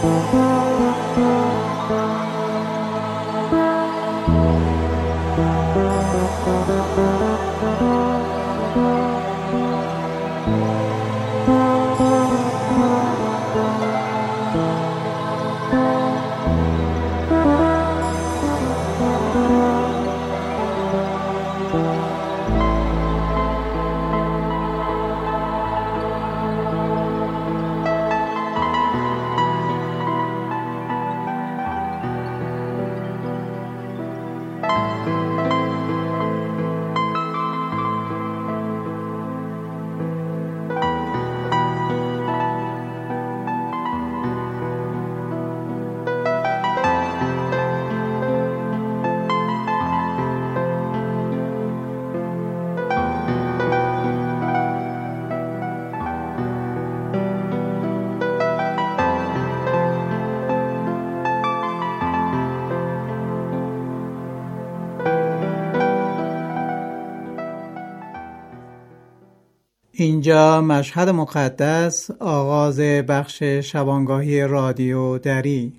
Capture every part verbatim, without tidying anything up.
اینجا مشهد مقدس، آغاز بخش شبانگاهی رادیو دری.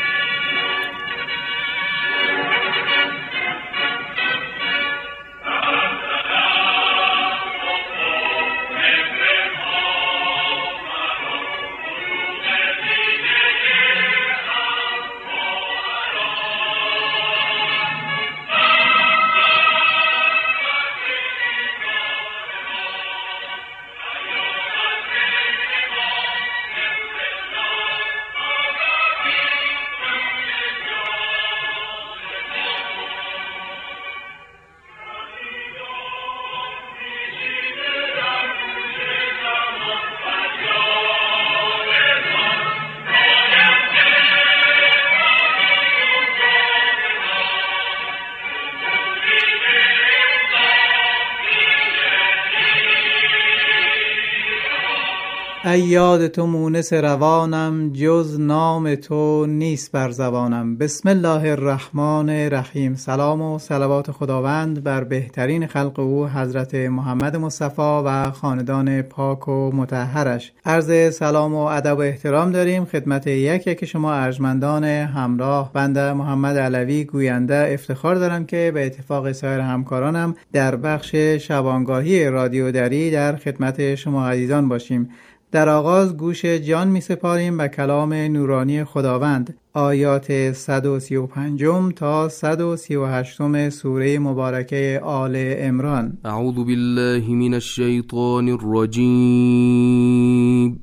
ای یاد تو مونس روانم، جز نام تو نیست بر زبانم. بسم الله الرحمن الرحیم. سلام و صلوات خداوند بر بهترین خلق او حضرت محمد مصطفی و خاندان پاک و مطهرش. عرض سلام و ادب و احترام داریم خدمت یک یک شما ارجمندان همراه. بنده محمد علوی گوینده افتخار دارم که به اتفاق سایر همکارانم در بخش شبانگاهی رادیو دری در خدمت شما عزیزان باشیم. در آغاز گوش جان می سپاریم به کلام نورانی خداوند، آیات صد و سی و پنج تا صد و سی و هشت سوره مبارکه آل عمران. اعوذ بالله من الشیطان الرجیم.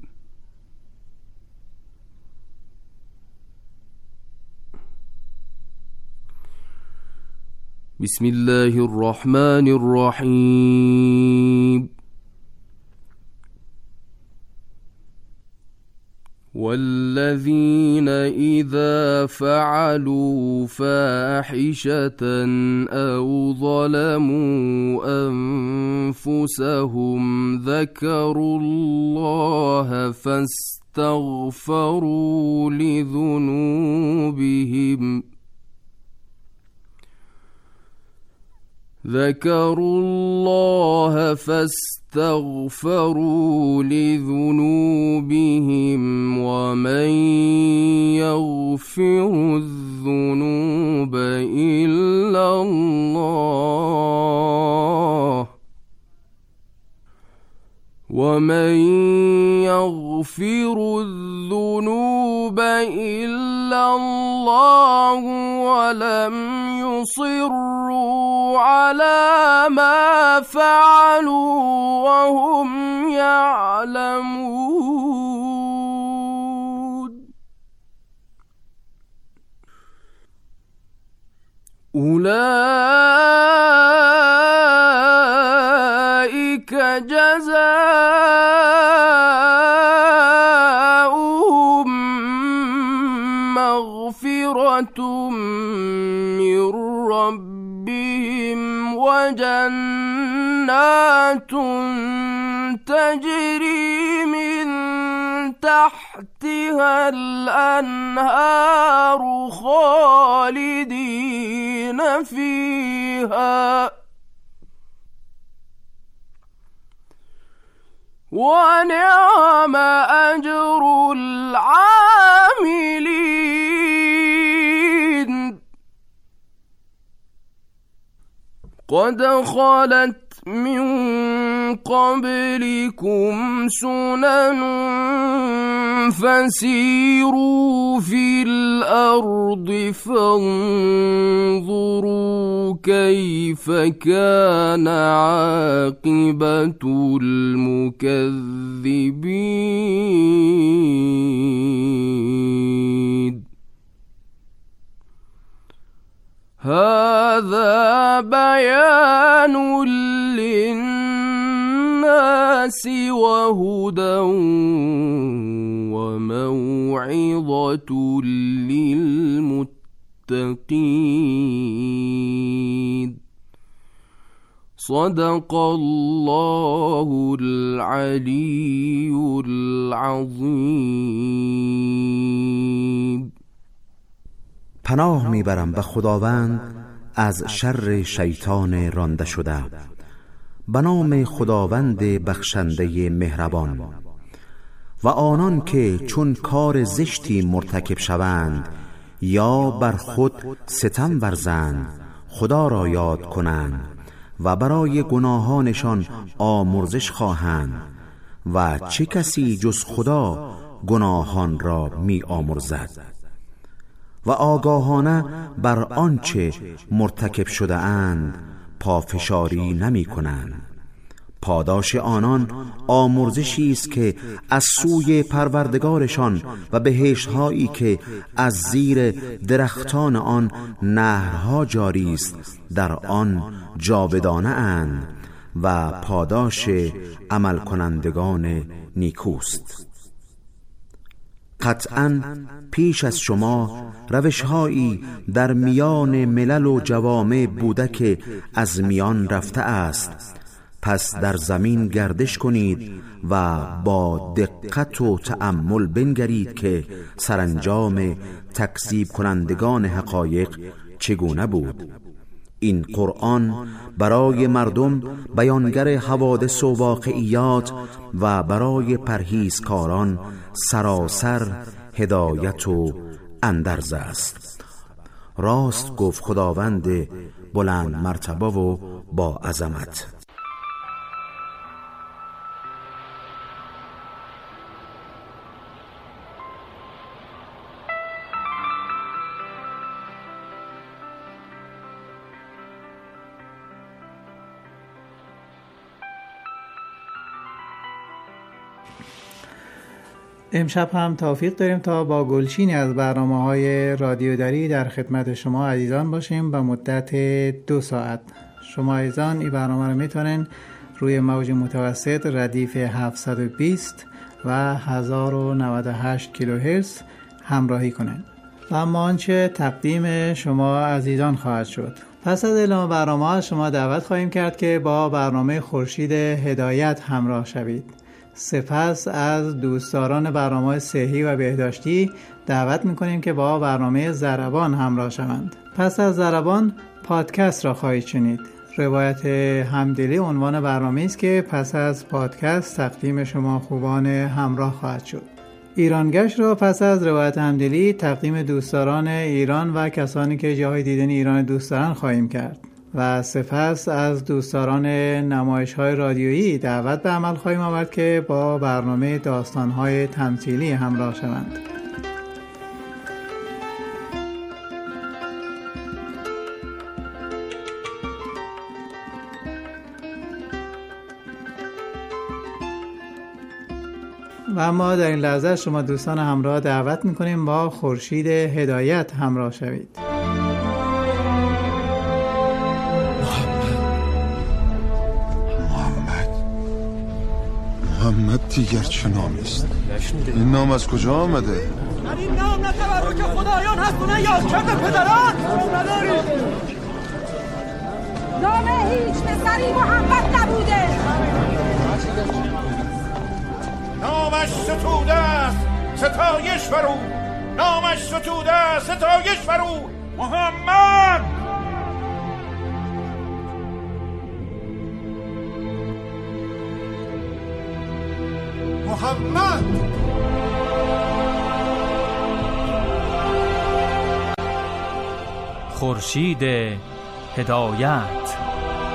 بسم الله الرحمن الرحیم. والذين إذا فعلوا فاحشة أو ظلموا أنفسهم ذكروا الله فاستغفروا لذنوبهم ذكروا الله فاستغفروا لذنوبهم ومن يغفر الذنوب إلا الله ومن يغفر الذنوب إلا الله ولم يصروا على ما فعلوا وهم يعلمون أولئك جزاؤهم مغفرة من ربهم وجنات تجري من تحتها الأنهار خالدين فيها ونعم أجر العاملين. قد خلت من قبلكم سنن فسيروا في الأرض فانظروا كيف كان عاقبة المكذبين. هذا بيان للناس وهدى وموعظة للمتقين. صدق الله العلي العظيم. پناه میبرم به خداوند از شر شیطان رانده شده. به نام خداوند بخشنده مهربان. و آنان که چون کار زشتی مرتکب شوند یا بر خود ستم ورزند خدا را یاد کنند و برای گناهانشان آمرزش خواهند و چه کسی جز خدا گناهان را می آمرزد و آگاهانه بر آنچه مرتکب شده اند پافشاری نمی کنند. پاداش آنان آمرزشی است که از سوی پروردگارشان و بهشت‌هایی که از زیر درختان آن نهرها جاری است در آن جاودانه اند و پاداش عمل کنندگان نیکوست. قطعاً پیش از شما روش‌هایی در میان ملل و جوامع بوده که از میان رفته است. پس در زمین گردش کنید و با دقت و تأمل بنگرید که سرانجام تکذیب کنندگان حقایق چگونه بود. این قرآن برای مردم بیانگر حوادث و واقعیات و برای پرهیزکاران سراسر هدایت و اندرز است. راست گفت خداوند بلند مرتبه و با عظمت. امشب هم توفیق داریم تا با گلچینی از برنامه‌های رادیوداری در خدمت شما عزیزان باشیم به مدت دو ساعت. شما عزیزان این برنامه رو میتونن روی موج متوسط ردیف هفتصد و بیست و هزار و نود و هشت کیلوهرتز همراهی کنن. و اما آنچه تقدیم شما عزیزان خواهد شد. پس از اعلام برنامه شما دعوت خواهیم کرد که با برنامه خورشید هدایت همراه شوید. سپس از دوستداران برنامه صحی و بهداشتی دعوت میکنیم که با برنامه ضربان همراه شوند. پس از ضربان پادکست را خواهید شنید. روایت همدلی عنوان برنامه است که پس از پادکست تقدیم شما خوبان همراه خواهد شد. ایرانگشت را پس از روایت همدلی تقدیم دوستداران ایران و کسانی که جاهای دیدن ایران دوست دارن خواهیم کرد. و سپس از دوستداران نمایش‌های رادیویی دعوت به عمل خواهیم آورد که با برنامه داستان‌های تمثیلی همراه شوند. و ما در این لحظه شما دوستان همراه دعوت می‌کنیم با خورشید هدایت همراه شوید. محمد دیگر چه نامی است؟ این نام از کجا آمده؟ این نام نه تبرک خدایان هست و نه یادکرد پدران. نام هیچ پسری محمد نبوده. نامش ستوده است ستایش بر او. نامش ستوده است ستایش بر او. محمد محمد خورشید هدایت.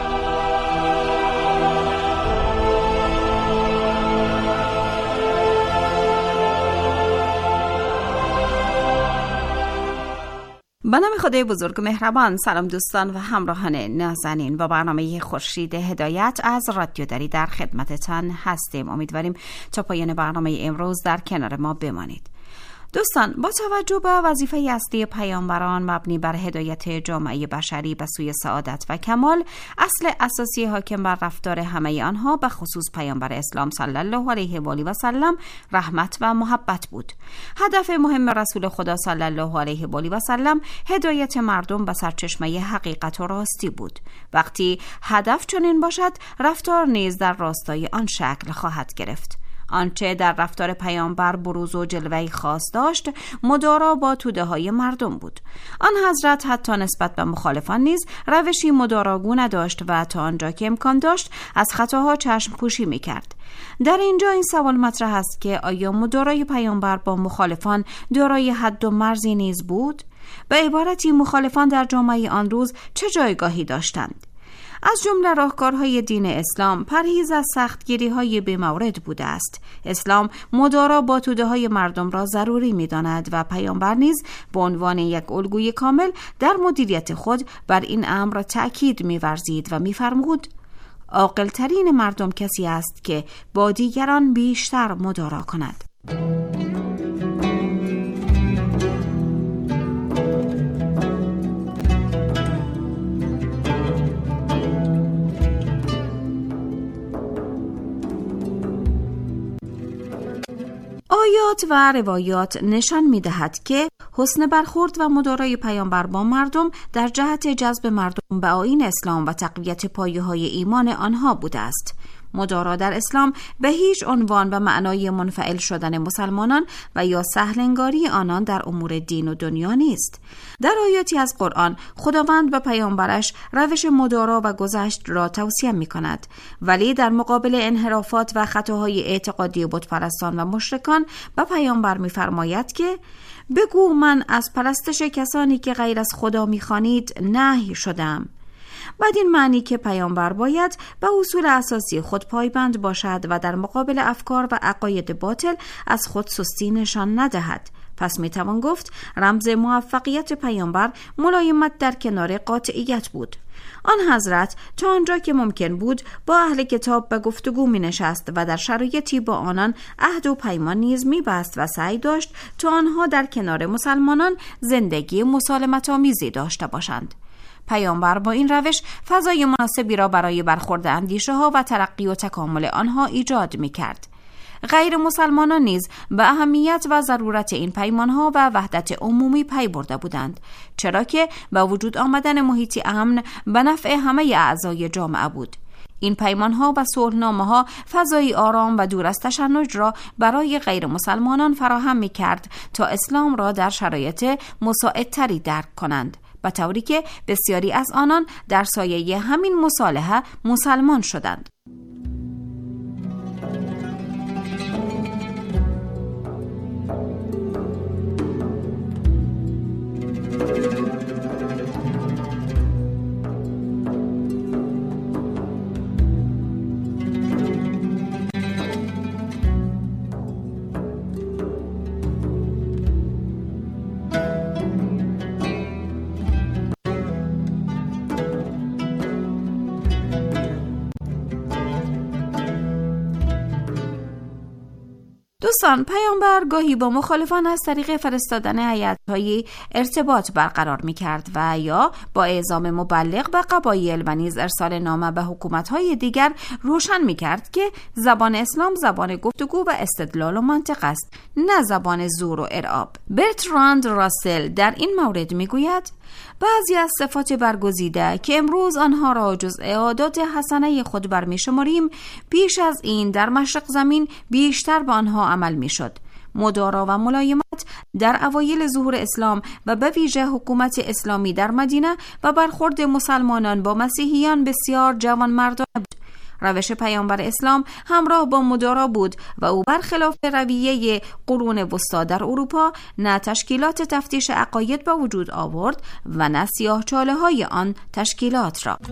به نام خدای بزرگ مهربان. سلام دوستان و همراهان نازنین، با برنامه خورشید هدایت از رادیو دری در خدمتتان هستیم. امیدواریم تا پایان برنامه امروز در کنار ما بمانید. دوستان، با توجه به وظیفه اصلی پیامبران مبنی بر هدایت جامعه بشری به سوی سعادت و کمال، اصل اساسی حاکم بر رفتار همه آنها به خصوص پیامبر اسلام صلی الله علیه و آله و سلم رحمت و محبت بود. هدف مهم رسول خدا صلی الله علیه و آله و سلم هدایت مردم به سرچشمه حقیقت و راستی بود. وقتی هدف چنین باشد، رفتار نیز در راستای آن شکل خواهد گرفت. آنچه در رفتار پیامبر بروز و جلوه‌ای خاص داشت، مدارا با توده های مردم بود. آن حضرت حتی نسبت به مخالفان نیز روشی مداراگو نداشت و تا آنجا که امکان داشت از خطاها چشم پوشی می کرد. در اینجا این سوال مطرح است که آیا مدارای پیامبر با مخالفان دارای حد و مرزی نیز بود؟ به عبارتی، مخالفان در جامعه آن روز چه جایگاهی داشتند؟ از جمله راهکارهای دین اسلام پرهیز از سختگیری‌های بی‌مورد بوده است. اسلام مدارا با توده‌های مردم را ضروری می‌داند و پیامبر نیز به عنوان یک الگوی کامل در مدیریت خود بر این امر تأکید می‌ورزید و می‌فرمود: عاقل‌ترین مردم کسی است که با دیگران بیشتر مدارا کند. آیات و روایات نشان می‌دهد که حسن برخورد و مدارای پیامبر با مردم در جهت جذب مردم به آیین اسلام و تقویت پایه‌های ایمان آنها بوده است. مدارا در اسلام به هیچ عنوان به معنای منفعل شدن مسلمانان و یا سهلنگاری آنان در امور دین و دنیا نیست. در آیاتی از قرآن خداوند به پیامبرش روش مدارا و گذشت را توصیه می کند، ولی در مقابل انحرافات و خطاهای اعتقادی بتپرستان و مشرکان به پیامبر می فرماید که بگو من از پرستش کسانی که غیر از خدا می خوانید نهی شدم. بدین معنی که پیامبر باید به اصول اساسی خود پایبند باشد و در مقابل افکار و عقاید باطل از خود سستی نشان ندهد. پس می توان گفت رمز موفقیت پیامبر ملایمت در کنار قاطعیت بود. آن حضرت تا آنجا که ممکن بود با اهل کتاب به گفتگو می نشست و در شرایطی با آنان عهد و پیمان نیز می بست و سعی داشت تا آنها در کنار مسلمانان زندگی مسالمت آمیزی داشته باشند. پیامبر با این روش فضای مناسبی را برای برخورد اندیشه ها و ترقی و تکامل آنها ایجاد می کرد. غیر مسلمانان نیز به اهمیت و ضرورت این پیمان ها و وحدت عمومی پی برده بودند، چرا که با وجود آمدن محیطی امن به نفع همه اعضای جامعه بود. این پیمان ها و صلحنامه ها فضای آرام و دور از تشنج را برای غیر مسلمانان فراهم می کرد تا اسلام را در شرایط مساعدتری درک کنند، به طوری که بسیاری از آنان در سایه همین مصالحه مسلمان شدند. دوستان، پیامبر گاهی با مخالفان از طریق فرستادن هیئت‌های ارتباط برقرار می‌کرد و یا با اعزام مبلغ به قبایل و نیز ارسال نامه به حکومت‌های دیگر روشن می‌کرد که زبان اسلام زبان گفتگو و استدلال و منطق است، نه زبان زور و ارعاب. برتراند راسل در این مورد می‌گوید بعضی از صفات برگزیده که امروز آنها را جزء عادات حسنه خود برمی‌شماریم، پیش از این در مشرق زمین بیشتر به آنها عمل می‌شد. مدارا و ملایمت در اوایل ظهور اسلام و به ویژه حکومت اسلامی در مدینه و برخورد مسلمانان با مسیحیان بسیار جوانمردانه بود. روش پیامبر اسلام همراه با مدارا بود و او برخلاف رویه قرون وسطی در اروپا نه تشکیلات تفتیش عقاید به وجود آورد و نه سیاه‌چاله های آن تشکیلات را.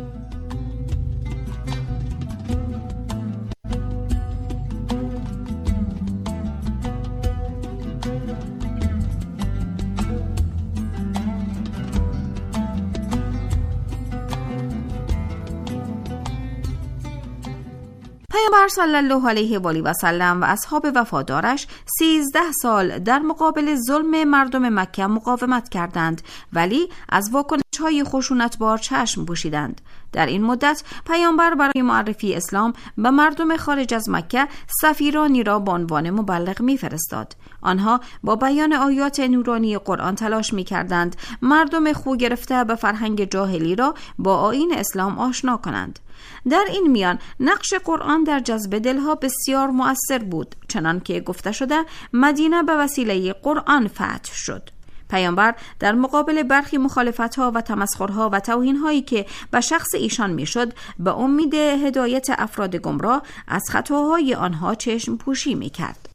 پیامبر صلی الله علیه و آله و سلم و اصحاب وفادارش سیزده سال در مقابل ظلم مردم مکه مقاومت کردند، ولی از واکنش‌های خشونت‌بار چشم پوشیدند. در این مدت پیامبر برای معرفی اسلام به مردم خارج از مکه سفیرانی را به عنوان مبلغ می‌فرستاد. آنها با بیان آیات نورانی قرآن تلاش می‌کردند مردم خو گرفته به فرهنگ جاهلی را با آیین اسلام آشنا کنند. در این میان نقش قرآن در جذب دلها بسیار مؤثر بود، چنان که گفته شده مدینه به وسیله قرآن فتح شد. پیامبر در مقابل برخی مخالفت‌ها و تمسخرها و توهین‌هایی که به شخص ایشان می‌شد، به امید هدایت افراد گمراه از خطاهای آنها چشم پوشی می‌کرد.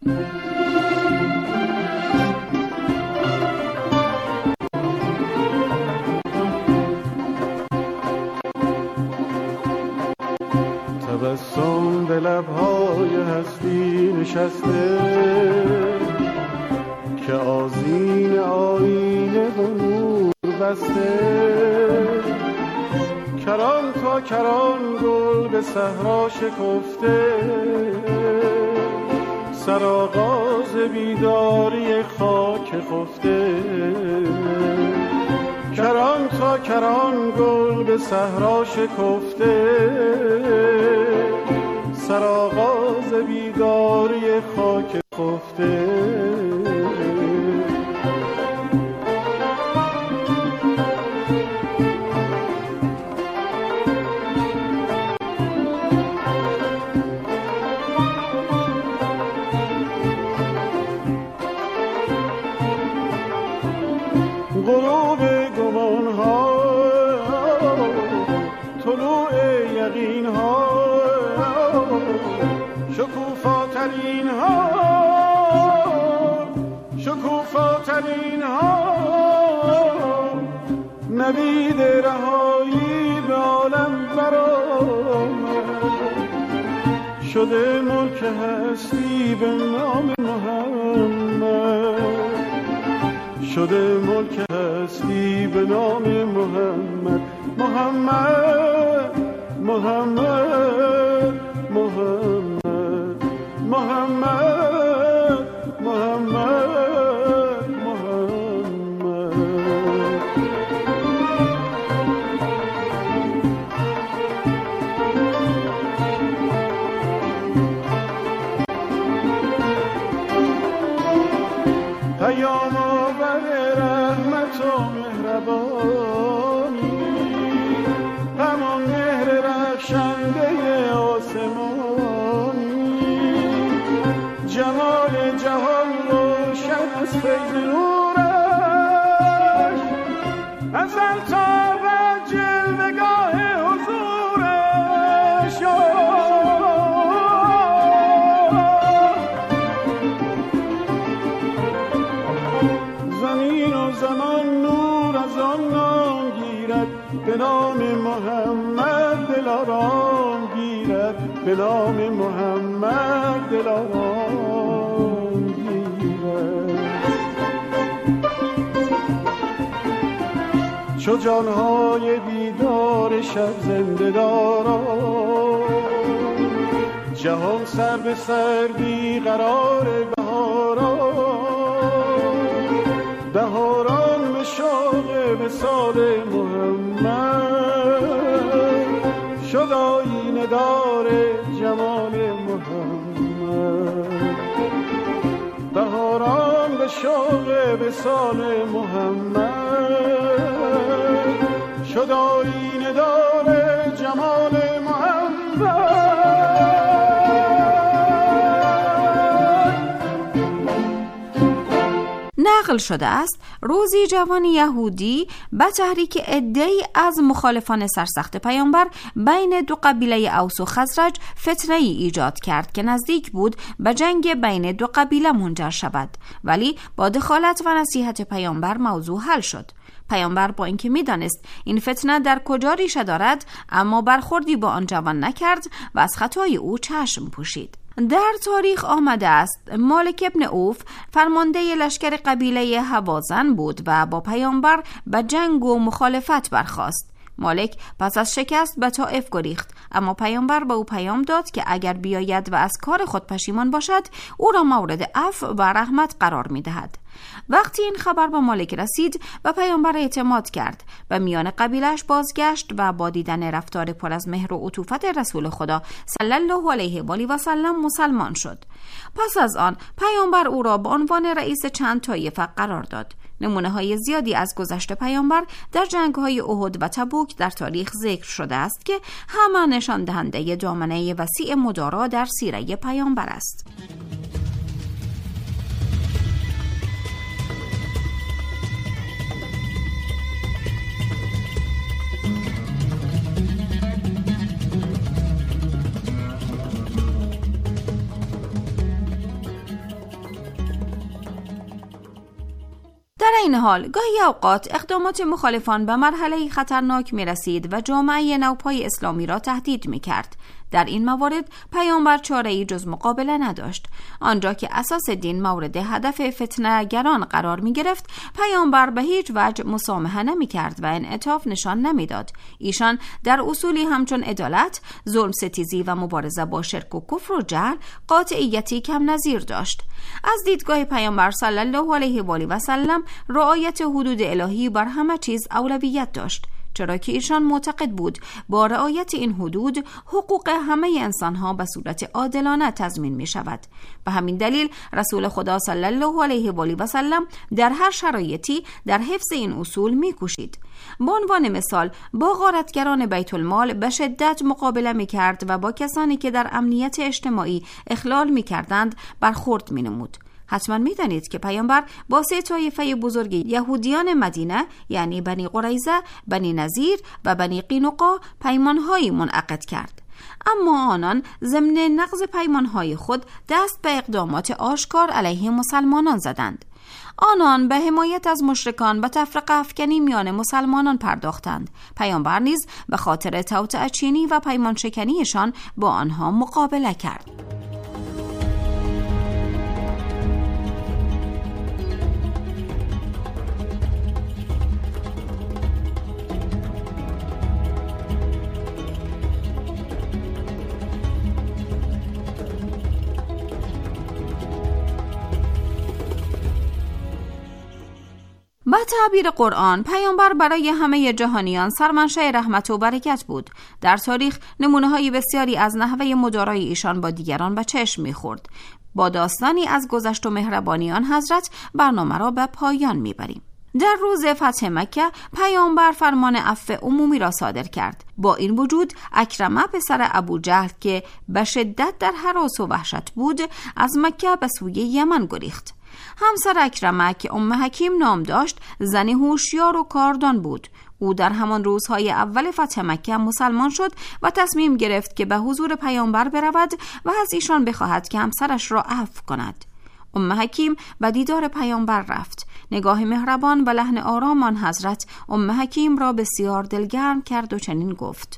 تبسم به لب‌های هستی نشسته که آذین آینه و نور بسته، کران تا کران گل به صحرا شکفته، سرآغاز بیداری خاک خفته، کران تا کران گل به صحرا شکفته، سرآغاز بیداری خاک خفته. غروب گمان ها، طلوع یقین ها، شکوفاترین ها، شکوفاترین ها، نوید رهایی به عالم برآمد، شده ملک هستی به نام محمد، شده ملک هستی به نام محمد، محمد محمد محمد محمد محمد محمد. پیام آور رحمت و مهربانی، همان مهر رخشنده آسمانی، جمال جهان روشن از فیض نورش، ازل تا به جلوه‌گاه حضورش. زمین و زمان نور از آن نام گیرد، به نام محمد دلارام گیرد، به نام محمد دلارام گیرد. چو جانهای بیدار شب زنده داران، جهان سر به سر بی قرار بهاران، بهاران به شوق وصال محمد، شد آیینه دار جمال محمد، بهاران به شوق وصال محمد، شد آیینه دار جمال محمد. نقل شده است روزی جوان یهودی به تحریک عده‌ای از مخالفان سرسخت پیامبر بین دو قبیله اوس و خزرج فتنه‌ای ایجاد کرد که نزدیک بود به جنگ بین دو قبیله منجر شود، ولی با دخالت و نصیحت پیامبر موضوع حل شد. پیامبر با اینکه میدانست این فتنه در کجا ریشه دارد، اما برخوردی با آن جوان نکرد و از خطای او چشم پوشید. در تاریخ آمده است مالک ابن عوف فرمانده لشکر قبیله هوازن بود و با پیامبر به جنگ و مخالفت برخاست. مالک پس از شکست به طائف گریخت، اما پیامبر به او پیام داد که اگر بیاید و از کار خود پشیمان باشد او را مورد عفو و رحمت قرار می‌دهد. وقتی این خبر به مالک رسید و پیامبر اعتماد کرد و میان قبیلش بازگشت و با دیدن رفتار پر از مهر و عطوفت رسول خدا صلی الله علیه و آله و سلم مسلمان شد. پس از آن پیامبر او را به عنوان رئیس چند طایفه قرار داد. نمونه های زیادی از گذشت پیامبر در جنگ های احد و تبوک در تاریخ ذکر شده است که همه نشان دهنده دامنه وسیع مدارا در سیره پیامبر است. در این حال گاهی اوقات اقدامات مخالفان به مرحله خطرناک می رسید و جامعه نوپای اسلامی را تهدید می کرد. در این موارد پیامبر چاره‌ای جز مقابله نداشت. آنجا که اساس دین مورد هدف فتنه‌گران قرار می گرفت، پیامبر به هیچ وجه مسامحه نمی کرد و انعطاف نشان نمی داد. ایشان در اصولی همچون عدالت، ظلم ستیزی و مبارزه با شرک و کفر و جهل قاطعیتی کم نظیر داشت. از دیدگاه پیامبر صلی الله علیه و آله و سلم رعایت حدود الهی بر همه چیز اولویت داشت، چرا که ایشان معتقد بود با رعایت این حدود حقوق همه انسانها به صورت عادلانه تضمین می شود. به همین دلیل رسول خدا صلی الله علیه و آله و سلم در هر شرایطی در حفظ این اصول می کوشید. به عنوان مثال با غارتگران بیت المال به شدت مقابله می کرد و با کسانی که در امنیت اجتماعی اخلال می کردند برخورد می نمود. حتما می‌دانید که پیامبر با سه طایفه بزرگ یهودیان مدینه یعنی بنی قریظه، بنی نذیر و بنی قینقاع پیمان‌هایی منعقد کرد. اما آنان ضمن نقض پیمان‌های خود دست به اقدامات آشکار علیه مسلمانان زدند. آنان به حمایت از مشرکان و تفرقه افکنی میان مسلمانان پرداختند. پیامبر نیز به خاطر توطئه چینی و پیمان شکنیشان با آنها مقابله کرد. با تعبیر قرآن پیامبر برای همه جهانیان سرمنشأ رحمت و برکت بود. در تاریخ نمونه‌های بسیاری از نحوه مدارای ایشان با دیگران به چشم می‌خورد. با داستانی از گذشت و مهربانی آن حضرت برنامه را به پایان می‌بریم. در روز فتح مکه پیامبر فرمان عفو عمومی را صادر کرد. با این وجود اکرمه پسر ابو جهل که به شدت در هراس و وحشت بود از مکه به سوی یمن گریخت. همسر اکرمه که ام حکیم نام داشت زنی هوشیار و کاردان بود. او در همان روزهای اول فتح مکه مسلمان شد و تصمیم گرفت که به حضور پیامبر برود و از ایشان بخواهد که همسرش را عفو کند. ام حکیم به دیدار پیامبر رفت. نگاه مهربان و لحن آرام آن حضرت ام حکیم را بسیار دلگرم کرد و چنین گفت: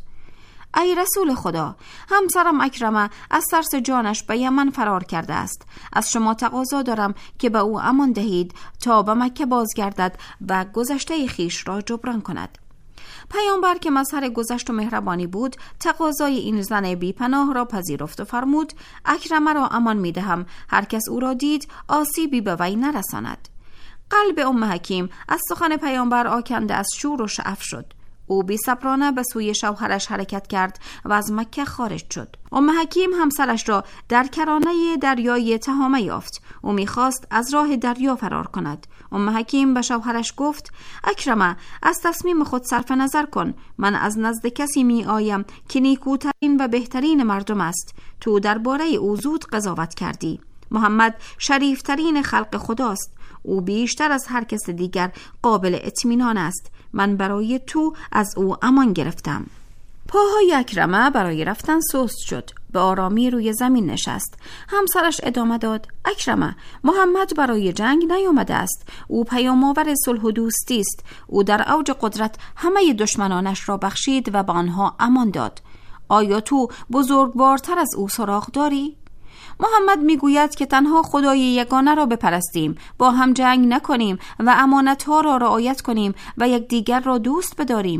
ای رسول خدا، همسرم اکرمه از ترس جانش به یمن فرار کرده است. از شما تقاضا دارم که به او امان دهید تا به مکه بازگردد و گذشته خیش را جبران کند. پیامبر که مظهر گذشت و مهربانی بود تقاضای این زن بی پناه را پذیرفت و فرمود: اکرمه را امان می دهم، هر کس او را دید آسیبی به وی نرساند. قلب ام حکیم از سخن پیامبر آکنده از شور و شعف شد. او بی صبرانه به سوی شوهرش حرکت کرد و از مکه خارج شد. ام حکیم همسرش را در کرانه دریای تهامه یافت. او می‌خواست از راه دریا فرار کند. ام حکیم به شوهرش گفت: اکرمه، از تصمیم خود صرف نظر کن. من از نزد کسی می آیم که نیکوترین و بهترین مردم است. تو درباره او زود قضاوت کردی. محمد شریفترین خلق خداست. او بیشتر از هر کس دیگر قابل اطمینان است. من برای تو از او امان گرفتم. پاهای اکرمه برای رفتن سست شد. به آرامی روی زمین نشست. همسرش ادامه داد: اکرمه، محمد برای جنگ نیامده است. او پیام‌آور صلح و دوستی است. او در اوج قدرت همه دشمنانش را بخشید و به آنها امان داد. آیا تو بزرگوارتر از او سراغ داری؟ محمد میگوید که تنها خدای یگانه را بپرستیم، با هم جنگ نکنیم و امانت‌ها را رعایت کنیم و یکدیگر را دوست بداریم.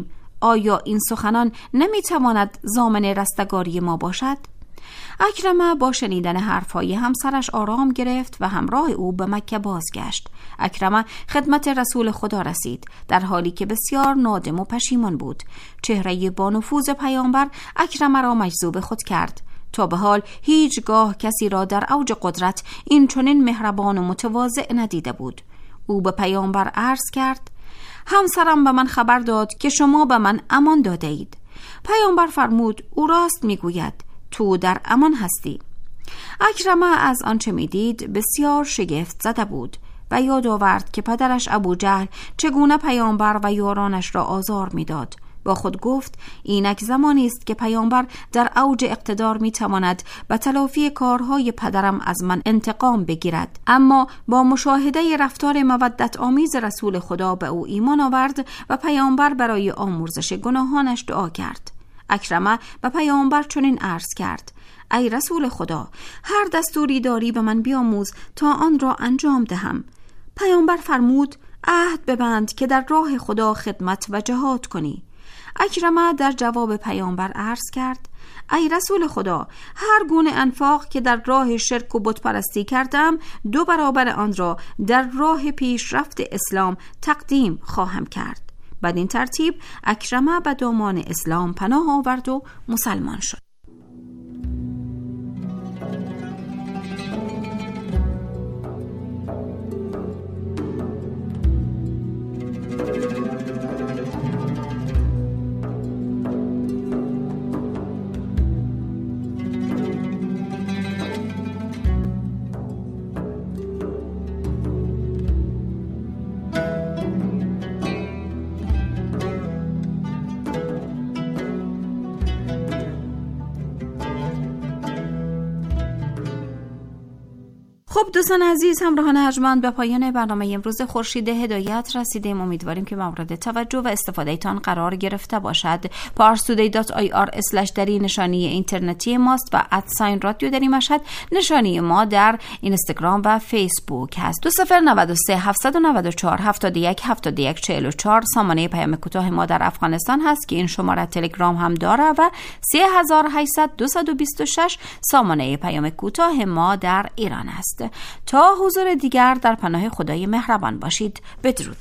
آیا این سخنان نمیتواند ضامن رستگاری ما باشد؟ اکرمه با شنیدن حرفهای همسرش آرام گرفت و همراه او به مکه بازگشت. اکرمه خدمت رسول خدا رسید در حالی که بسیار نادم و پشیمان بود. چهره با نفوذ پیامبر اکرمه را مجذوب خود کرد. تا به حال هیچگاه کسی را در اوج قدرت این چنین مهربان و متواضع ندیده بود. او به پیامبر عرض کرد: همسرم به من خبر داد که شما به من امان داده اید. پیامبر فرمود: او راست میگوید، تو در امان هستی. اکرمه از آنچه میدید بسیار شگفت زده بود و یاد آورد که پدرش ابو جهل چگونه پیامبر و یارانش را آزار میداد. با خود گفت: اینک زمانی است که پیامبر در اوج اقتدار میتواند به تلافی کارهای پدرم از من انتقام بگیرد. اما با مشاهده رفتار مودت آمیز رسول خدا به او ایمان آورد و پیامبر برای آمرزش گناهانش دعا کرد. اکرمه به پیامبر چنین عرض کرد: ای رسول خدا، هر دستوری داری به من بیاموز تا آن را انجام دهم. پیامبر فرمود: عهد ببند که در راه خدا خدمت و جهاد کنی. اکرمه در جواب پیامبر عرض کرد: ای رسول خدا، هر گونه انفاق که در راه شرک و بت پرستی کردم دو برابر آن را در راه پیشرفت اسلام تقدیم خواهم کرد. بدین ترتیب اکرمه به دامان اسلام پناه آورد و مسلمان شد. خب دوستان عزیز، همراهان ارجمند، به پایان برنامه امروز خورشید هدایت رسیدیم. امیدواریم که مورد توجه و استفاده ایتان قرار گرفته باشد. پارستودی دات آی آر اسلش دری نشانی اینترنتی ماست و ادساین رادیو دری مشهد نشانی ما در اینستاگرام و فیسبوک هست. دو صفر نود و سه هفتصد و نود و چهار هفتاد و یک هفتاد و یک چهل و چهار سامانه پیام کوتاه ما در افغانستان هست که این شماره تلگرام هم داره و سه هزار و هشتصد دویست و بیست و شش سامانه پیام کوتاه ما در ایران است. تا حضور دیگر در پناه خدای مهربان باشید. بدرود.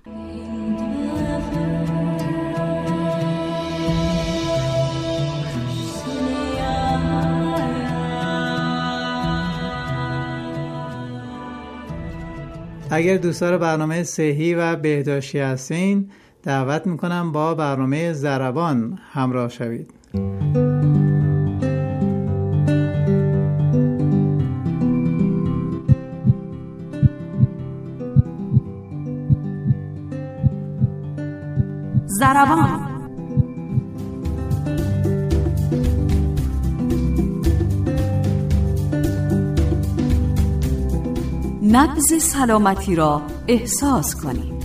اگر دوستان برنامه صحی و بهداشتی هستین، دعوت میکنم با برنامه ضربان همراه شوید. ضربان. نبض سلامتی را احساس کنید.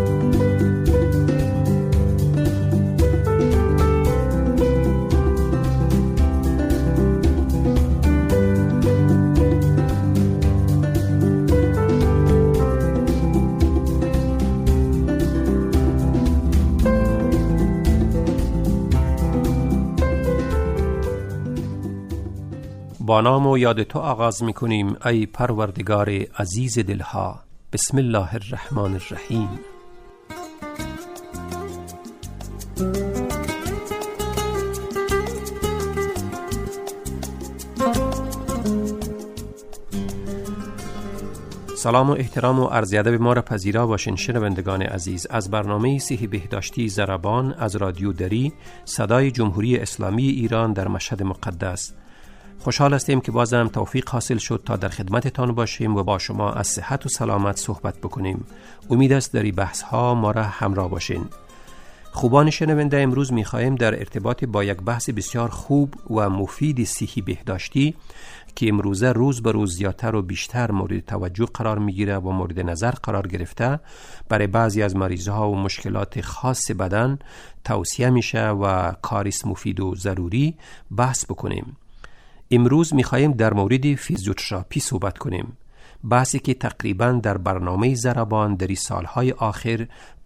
با نام و یاد تو آغاز میکنیم ای پروردگار عزیز دلها. بسم الله الرحمن الرحیم. سلام و احترام و عرض ادب ما را پذیرا باشین شنوندگان عزیز. از برنامه صحی بهداشتی ضربان از رادیو دری صدای جمهوری اسلامی ایران در مشهد مقدس خوشحال هستیم که بازم توفیق حاصل شد تا در خدمتتان باشیم و با شما از صحت و سلامت صحبت بکنیم. امید است در این بحث ها ما را همراه باشین. خوبان شنونده، امروز می‌خوایم در ارتباط با یک بحث بسیار خوب و مفید صحی بهداشتی که امروزه روز به روز زیادتر و بیشتر مورد توجه قرار میگیره و مورد نظر قرار گرفته، برای بعضی از مریضها و مشکلات خاص بدن توصیه میشه و کاریست مفید و ضروری بحث بکنیم. امروز می‌خوایم در مورد فیزیوتراپی صحبت کنیم. بحثی که تقریباً در برنامه ضربان در سالهای آخر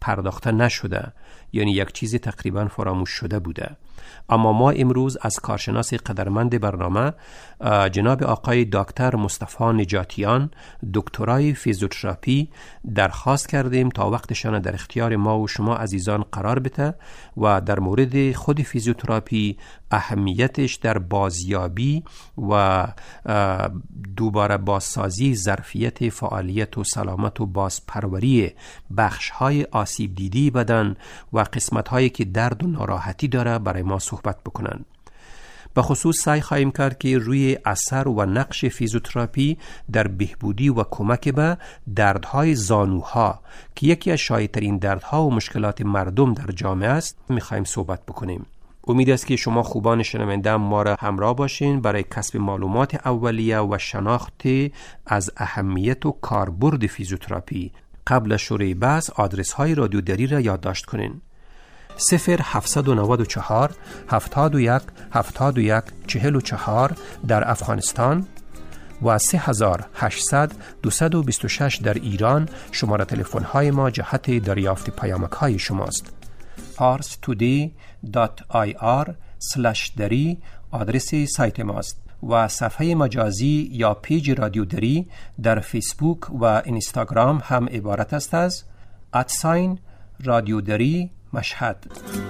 پرداخته نشده، یعنی یک چیزی تقریبا فراموش شده بوده. اما ما امروز از کارشناس قدرمند برنامه جناب آقای دکتر مصطفی نجاتیان دکترای فیزیوتراپی درخواست کردیم تا وقتشان در اختیار ما و شما عزیزان قرار بده و در مورد خود فیزیوتراپی، اهمیتش در بازیابی و دوباره بازسازی ظرفیت فعالیت و سلامت و بازپروری بخش‌های آسیب دیدی بدن و قسمت‌هایی که درد و ناراحتی داره برای ما صحبت بکنن. به خصوص سعی خواهیم کرد که روی اثر و نقش فیزیوتراپی در بهبودی و کمک به دردهای زانوها که یکی از شایع‌ترین دردها و مشکلات مردم در جامعه است می‌خوایم صحبت بکنیم. امید است که شما خوبان شنونده ما را همراه باشین برای کسب معلومات اولیه و شناخت از اهمیت و کاربرد فیزیوتراپی. قبل از شروع بحث آدرس های رادیو دری را یادداشت کنین: صفر هفتصد و نود و چهار هفتاد و یک هفتاد و یک چهل و چهار در افغانستان و سه هزار و هشتصد دویست و بیست و شش در ایران. شماره تلفن های ما جهت دریافت پیامک های شماست. پارس تودی دات آی آر سلش دری آدرس سایت ماست و صفحه مجازی یا پیج رادیو دری در فیسبوک و اینستاگرام هم عبارت است از ادساین رادیو دری مشهد.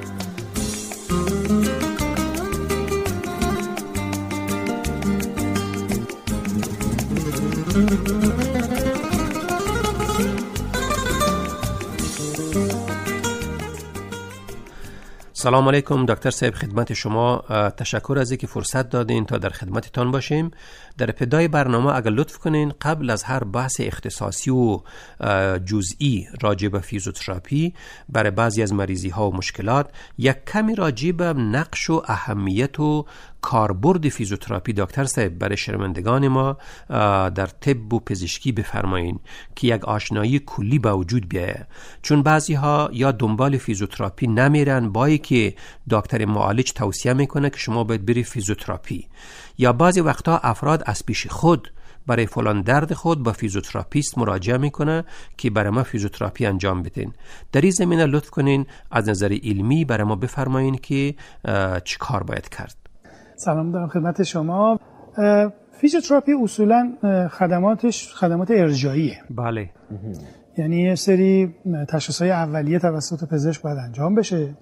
سلام علیکم دکتر صاحب، خدمت شما. تشکر از اینکه فرصت دادین تا در خدمتتان باشیم. در ابتدای برنامه اگر لطف کنین قبل از هر بحث اختصاصی و جزئی راجع به فیزیوتراپی برای بعضی از مریضی ها و مشکلات یک کمی راجع به نقش و اهمیت و کاربرد فیزیوتراپی دکتر صاحب برای شنوندگان ما در طب و پزشکی بفرمایین که یک آشنایی کلی به وجود بیاید، چون بعضی ها یا دنبال فیزیوتراپی نمیرن با که دکتر معالج توصیه میکنه که شما باید بری فیزیوتراپی، یا بعضی وقتا افراد از پیش خود برای فلان درد خود با فیزیوتراپیست مراجعه میکنه که برای ما فیزیوتراپی انجام بدین. در این زمینه لطف کنین از نظر علمی برای ما بفرمایین که چی کار باید کرد. سلام دارم خدمت شما. فیزیوتراپی اصولا خدماتش خدمات ارجاعیه. بله. یعنی یه سری تشخیص‌های اولیه توسط پزشک باید انجام بشه،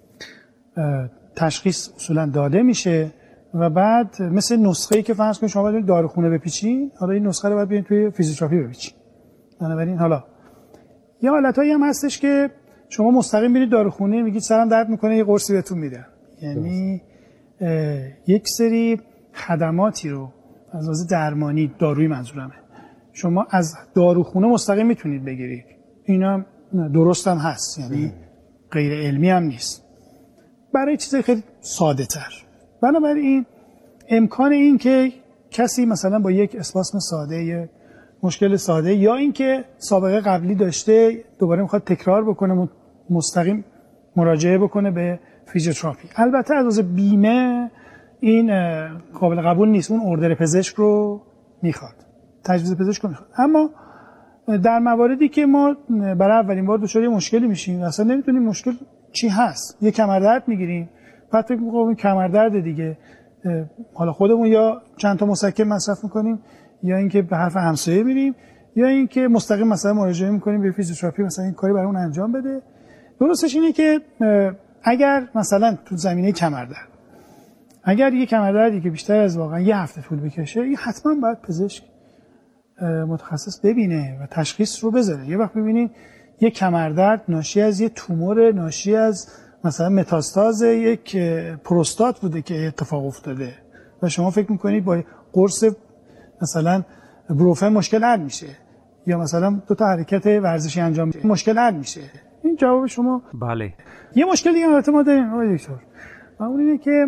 تشخیص اصولا داده میشه و بعد مثل نسخه‌ای که فرض کنید شما باید داروخونه بپیچین، حالا این نسخه رو باید بیاین توی فیزیوتراپی بپیچین. بنابراین حالا یه حالتایی هم هستش که شما مستقیم میرید داروخونه میگید سرم درد میکنه یه قرصی بهتون میدن، یعنی یک سری خدماتی رو از لحاظ درمانی دارویی منظورمه شما از داروخونه مستقیم میتونید بگیرید. اینا درست هم هست، یعنی غیر علمی هم نیست، برای چیزای خیلی ساده تر. بنابراین امکان این که کسی مثلا با یک اسپاسم ساده، یک مشکل ساده، یا این که سابقه قبلی داشته دوباره میخواد تکرار بکنه، مستقیم مراجعه بکنه به فیزیوتراپی. البته از لحاظ بیمه این قابل قبول نیست، اون اردر پزشک رو میخواد، تجویز پزشک رو میخواد. اما در مواردی که ما برای اولین بار دچار مشکلی میشیم، اصلا نمیدونیم مشکل چی هست، یه کمردرد میگیریم، بعد فکر می‌کنیم کمردرد دیگه، حالا خودمون یا چند تا مسکن مصرف میکنیم یا اینکه به حرف همسایه میریم یا اینکه مستقیم مثلا مراجعه میکنیم به فیزیوتراپی مثلا این کاری برامون انجام بده. درستش اینه که اگر مثلا تو زمینه کمردرد، اگر یه کمردردی که بیشتر از واقعا یه هفته طول بکشه، این حتما باید پزشک متخصص ببینه و تشخیص رو بذاره. یه وقت ببینید یه کمردرد ناشی از یه تومور، ناشی از مثلا متاستاز یک پروستات بوده که اتفاق افتاده و شما فکر میکنید با قرص مثلا بروفن مشکل حل میشه، یا مثلا دو تا حرکت ورزشی انجام میشه مشکل حل میشه. این جواب شما بله. یه مشکل دیگه البته ما داریم آقای دکتر، و اون اینه که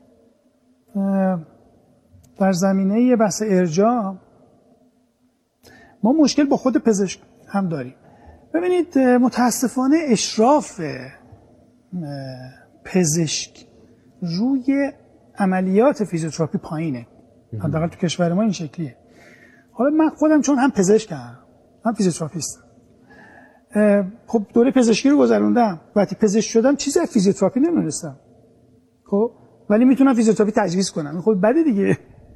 در زمینه یه بحث ارجاع ما مشکل با خود پزشک هم داریم. ببینید متاسفانه اشراف پزشک روی عملیات فیزیوتراپی پایینه، حداقل تو کشور ما این شکلیه. حالا من خودم چون هم پزشکم هم فیزیوتراپیستم، خب دوره پزشکی رو گذروندم، وقتی پزشک شدم چیزی از فیزیوتراپی نمی‌دونستم. خب ولی میتونم فیزیوتراپی تجویز کنم. خب بده دیگه.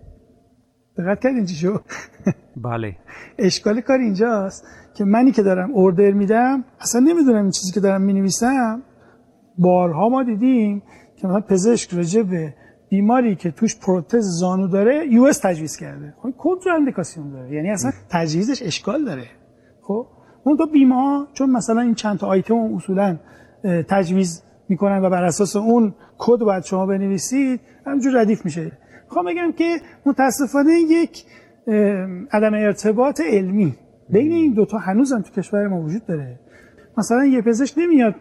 دقت کردین چی شد؟ بله. اشکال کار اینجاست که منی که دارم اوردر میدم اصلا نمیدونم این چیزی که دارم مینویسم. بارها ما دیدیم که مثلا پزشک راجع به بیماری که توش پروتز زانو داره یو اس تجویز کرده. خب کنتراندیکاسیون داره، یعنی اصلا تجویزش اشکال داره. خب اون تو بیمه چون مثلا این چند تا آیتم اصولا تجویز میکنن و بر اساس اون کد باید شما بنویسید، همینجور ردیف میشه. میخوام بگم که متاسفانه یک عدم ارتباط علمی بین این دوتا هنوزم تو کشور ما وجود داره. مثلا یه پزشک نمیاد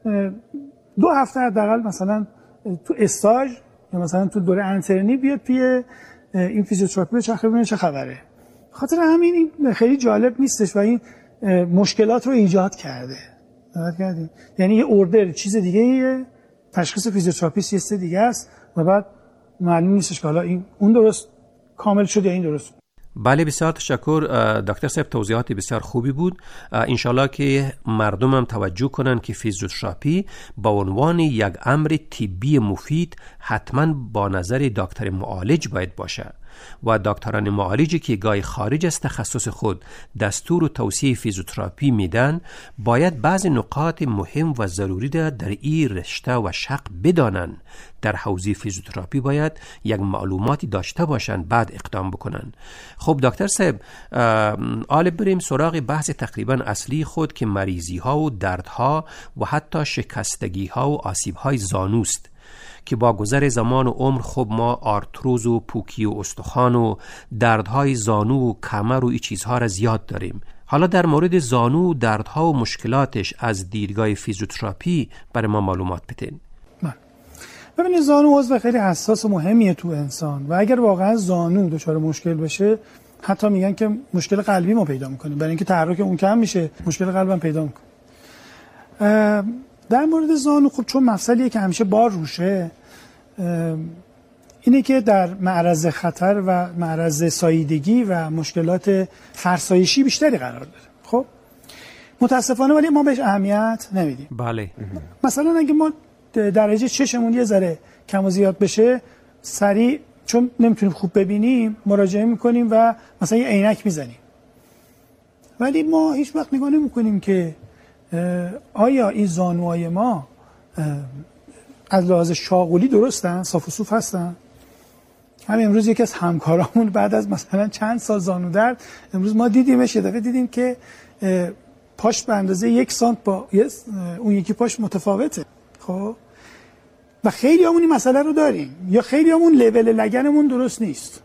دو هفته حداقل مثلا تو استاژ یا مثلا تو دوره انترنی بیاد توی این فیزیوتراپی بچرخه ببینه چه خبره. خاطر همین این خیلی جالب نیستش و این مشکلات رو ایجاد کرده. دقت کردین؟ یعنی یه اوردر چیز دیگه ایه، تشخیص فیزیوتراپیست یه چیز دیگه است و بعد معلوم نیستش که حالا این اون درست کامل شد یا این درست. بله بسیار تشکر دکتر صاحب، توضیحات بسیار خوبی بود. انشالله که مردم هم توجه کنن که فیزیوتراپی با عنوان یک امر طبی مفید حتما با نظر دکتر معالج باید باشه و دکتران معالجی که گاهی خارج از تخصص خود دستور و توصیه فیزیوتراپی میدن باید بعضی نکات مهم و ضروری را در این رشته و شق بدانن. در حوزه فیزیوتراپی باید یک معلوماتی داشته باشن بعد اقدام بکنن. خب دکتر صاحب، آل بریم سراغ بحث تقریبا اصلی خود که مریضی ها و دردها و حتی شکستگی ها و آسیب های زانوست که با گذر زمان و عمر خب ما آرتروز و پوکی و استخوان و دردهای زانو و کمر و این چیزها را زیاد داریم. حالا در مورد زانو و دردها و مشکلاتش از دیدگاه فیزیوتراپی برای ما معلومات بدین. ببینید زانو عضو خیلی حساس و مهمیه تو انسان و اگر واقعا زانو دچار مشکل بشه حتی میگن که مشکل قلبی ما پیدا میکنیم، برای اینکه تحرک اون کم میشه مشکل قلبم پیدا میکنه. در مورد زانو خب چون مفصلیه که همیشه بار روشه، اینه که در معرض خطر و معرض ساییدگی و مشکلات فرسایشی بیشتری قرار داره. خب متاسفانه ولی ما بهش اهمیت نمیدیم. بله. مثلا اگه ما درجه چشمون یه ذره کم و زیاد بشه، سریع چون نمیتونیم خوب ببینیم مراجعه میکنیم و مثلا یه عینک میزنیم، ولی ما هیچ وقت نگاه نمیکنیم که آیا این زانوهای ما از لحاظ شاغولی درستن، صاف و صوف هستن. همین امروز یکی از همکارامون بعد از مثلا چند سال زانو درد، امروز ما دیدیمش، یه دفعه دیدیم که پاش به اندازه یک سانت با اون یکی پاش متفاوته. خب و خیلی همون این مسئله رو داریم، یا خیلی همون لول لگنمون درست نیست،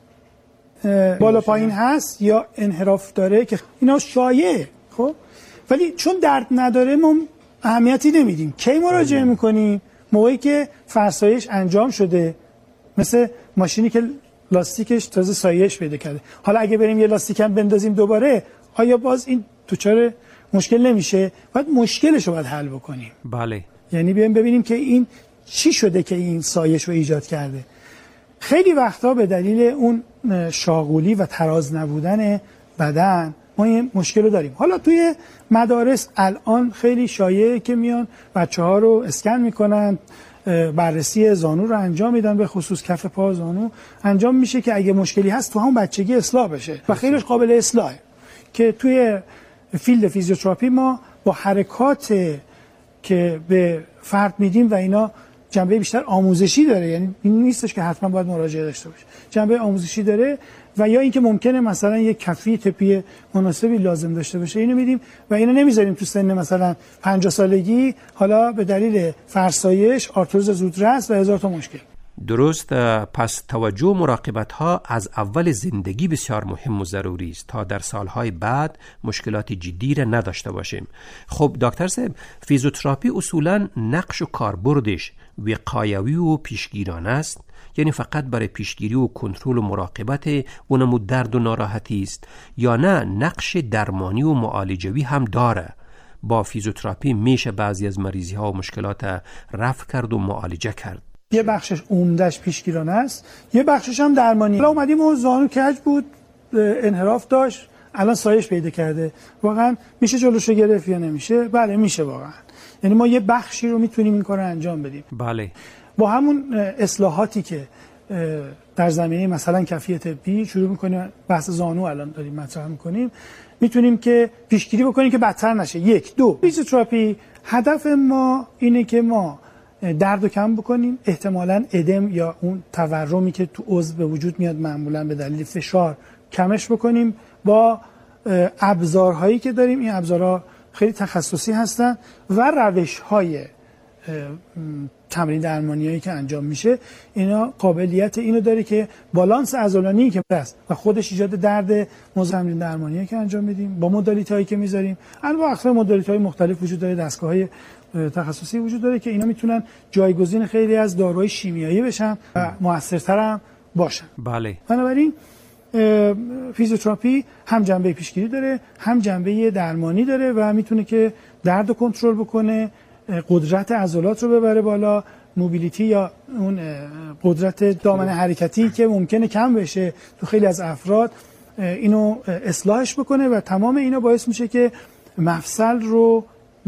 بالا پایین هست یا انحراف داره که اینا شایعه. خب ولی چون درد نداره ما اهمیتی نمیدیم. کی مراجعه میکنیم؟ موقعی که فرسایش انجام شده، مثل ماشینی که لاستیکش تازه سایش پیدا کرده. حالا اگه بریم یه لاستیک هم بندازیم دوباره، آیا باز این دچار مشکل نمیشه؟ باید مشکلش رو باید حل بکنیم. بله. یعنی بیایم ببینیم که این چی شده که این سایش رو ایجاد کرده. خیلی وقتا به دلیل اون شاغولی و تراز نبودن بدن ما این مشکل رو داریم. حالا توی مدارس الان خیلی شایعه که میان بچه ها رو اسکن میکنن، بررسی زانو رو انجام میدن، به خصوص کف پا زانو انجام میشه که اگه مشکلی هست تو همون بچگی اصلاح بشه و خیلیش قابل اصلاحه. که توی فیلد فیزیوتراپی ما با حرکات که به فرد میدیم و اینا جنبه بیشتر آموزشی داره، یعنی این نیستش که حتما باید مراجعه داشته باشه، جنبه آموزشی داره و یا اینکه ممکنه مثلا یک کفی تپی مناسبی لازم داشته باشه، اینو میدیم و اینو نمیذاریم تو سن مثلا پنجاه سالگی حالا به دلیل فرسایش، آرتروز زودرس و هزار تا مشکل. درست. پس توجه و مراقبت ها از اول زندگی بسیار مهم و ضروری است تا در سالهای بعد مشکلات جدی را نداشته باشیم. خب دکتر صاحب، فیزیوتراپی اصولا نقش و کاربردش وقایوی و پیشگیرانه است، یعنی فقط برای پیشگیری و کنترل و مراقبت اونم درد و ناراحتی است، یا نه نقش درمانی و معالجوی هم داره؟ با فیزیوتراپی میشه بعضی از مریضی ها و مشکلات رفع کرد و معالجه کرد. یه بخشش عمده‌اش پیشگیرانه است، یه بخشش هم درمانی. حالا اومدیم و زانو کج بود، انحراف داشت، الان سایش پیدا کرده، واقعا میشه جلوشو گرفت یا نمیشه؟ بله میشه واقعا. یعنی ما یه بخشی رو میتونیم این کارو انجام بدیم. بله. با همون اصلاحاتی که در زمینه مثلا کفی طبی شروع میکنیم، بحث زانو الان داریم مطرح میکنیم، میتونیم که پیشگیری بکنیم که بدتر نشه. یک دو فیزیوتراپی هدف ما اینه که ما درد رو کم بکنیم، احتمالاً ادم یا اون تورمی که تو عضو به وجود میاد معمولاً به دلیل فشار کمش بکنیم با ابزارهایی که داریم. این ابزارها خیلی تخصصی هستن و روش‌های تمرین درمانیایی که انجام میشه اینا قابلیت اینو داره که بالانس عضلانی که هست و خودش ایجاد درد موضوع تمرین درمانیایی که انجام میدیم با مدالیتایی که میذاریم. البته اکثر مدالیت‌های مختلف وجود داره، دستگاه‌های تخصصی وجود داره که اینا میتونن جایگزین خیلی از داروهای شیمیایی بشن و موثرتر هم باشن. بله. بنابراین فیزیوتراپی هم جنبه پیشگیری داره، هم جنبه درمانی داره و میتونه که درد رو کنترل بکنه، قدرت عضلات رو ببره بالا، موبیلیتی یا اون قدرت دامن حرکتی که ممکنه کم بشه تو خیلی از افراد اینو اصلاحش بکنه و تمام اینا باعث میشه که مفصل رو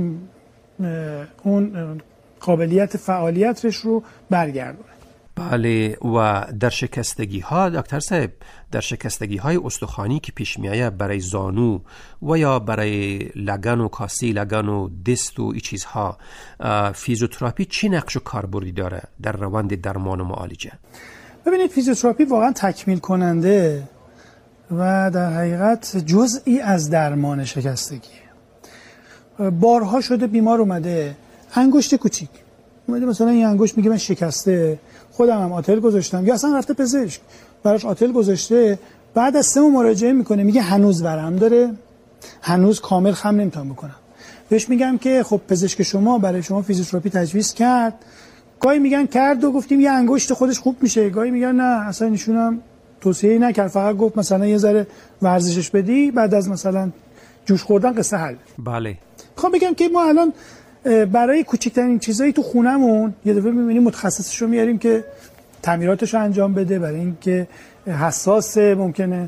اون قابلیت فعالیتش رو برگردونه. بله. و در شکستگی ها دکتر صاحب، در شکستگی های استخوانی که پیش میایه برای زانو و یا برای لگن و کاسی لگن و دست و این چیزها، فیزیوتراپی چی نقش و کاربردی داره در روند درمان و معالجه؟ ببینید فیزیوتراپی واقعا تکمیل کننده و در حقیقت جزئی از درمان شکستگی. بارها شده بیمار اومده انگشت کوچیک اومده مثلا این انگشت میگه من شکسته، خودم هم آتل گذاشتم، یا اصلا رفته پزشک براش آتل گذاشته، بعد از سه ماه مراجعه میکنه میگه هنوز ورم داره، هنوز کامل خم نمیتونم بکنم. بهش میگم که خب پزشک شما برای شما فیزیوتراپی تجویز کرد، گاهی میگن کرد و گفتیم یه انگشت خودش خوب میشه، گاهی میگن نه اصلا ایشونم توصیه نکرد، فقط گفت مثلا یه ذره ورزشش بدی، بعد از مثلا جوش خوردن قصه حل. بله. خب بگم که ما الان برای کوچکترین چیزایی تو خونمون یه دفعه می‌بینیم متخصصش رو میاریم که تعمیراتش رو انجام بده، برای اینکه حساس ممکنه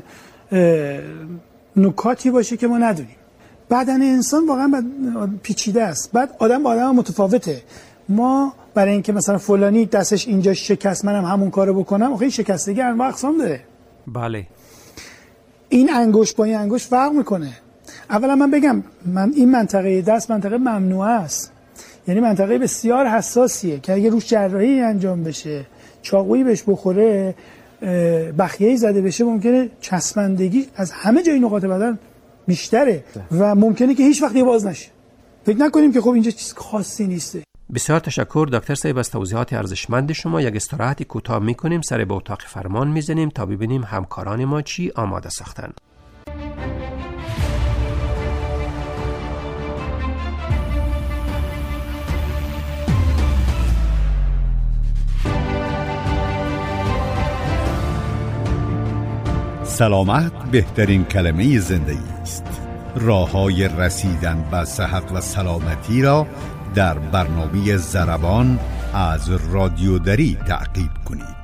نکاتی باشه که ما ندونیم. بدن انسان واقعا پیچیده است، بعد آدم با آدم متفاوته. ما برای اینکه مثلا فلانی دستش اینجا شکست منم همون کارو بکنم، آخه این شکستگی انواع اقسام داره. بله. این انگشت با این انگشت فرق میکنه. اولا من بگم من این منطقه دست منطقه ممنوعه است، یعنی منطقه بسیار حساسیه که اگه روش جراحی انجام بشه، چاقویی بهش بخوره، بخیه‌ای زده بشه، ممکنه چسبندگی از همه جای نقاط بدن بیشتره و ممکنه که هیچ وقت باز نشه. فکر نکنیم که خب اینجا چیز خاصی نیسته. بسیار تشکر دکتر صاحب از توضیحات ارزشمند شما. یک استراحت کوتاه میکنیم، سر به اتاق فرمان میزنیم تا ببینیم همکاران ما چی آماده ساختن. سلامت بهترین کلمه زندگی است. راه‌های رسیدن به صحت و سلامتی را در برنامه ضربان از رادیو دری تعقیب کنید.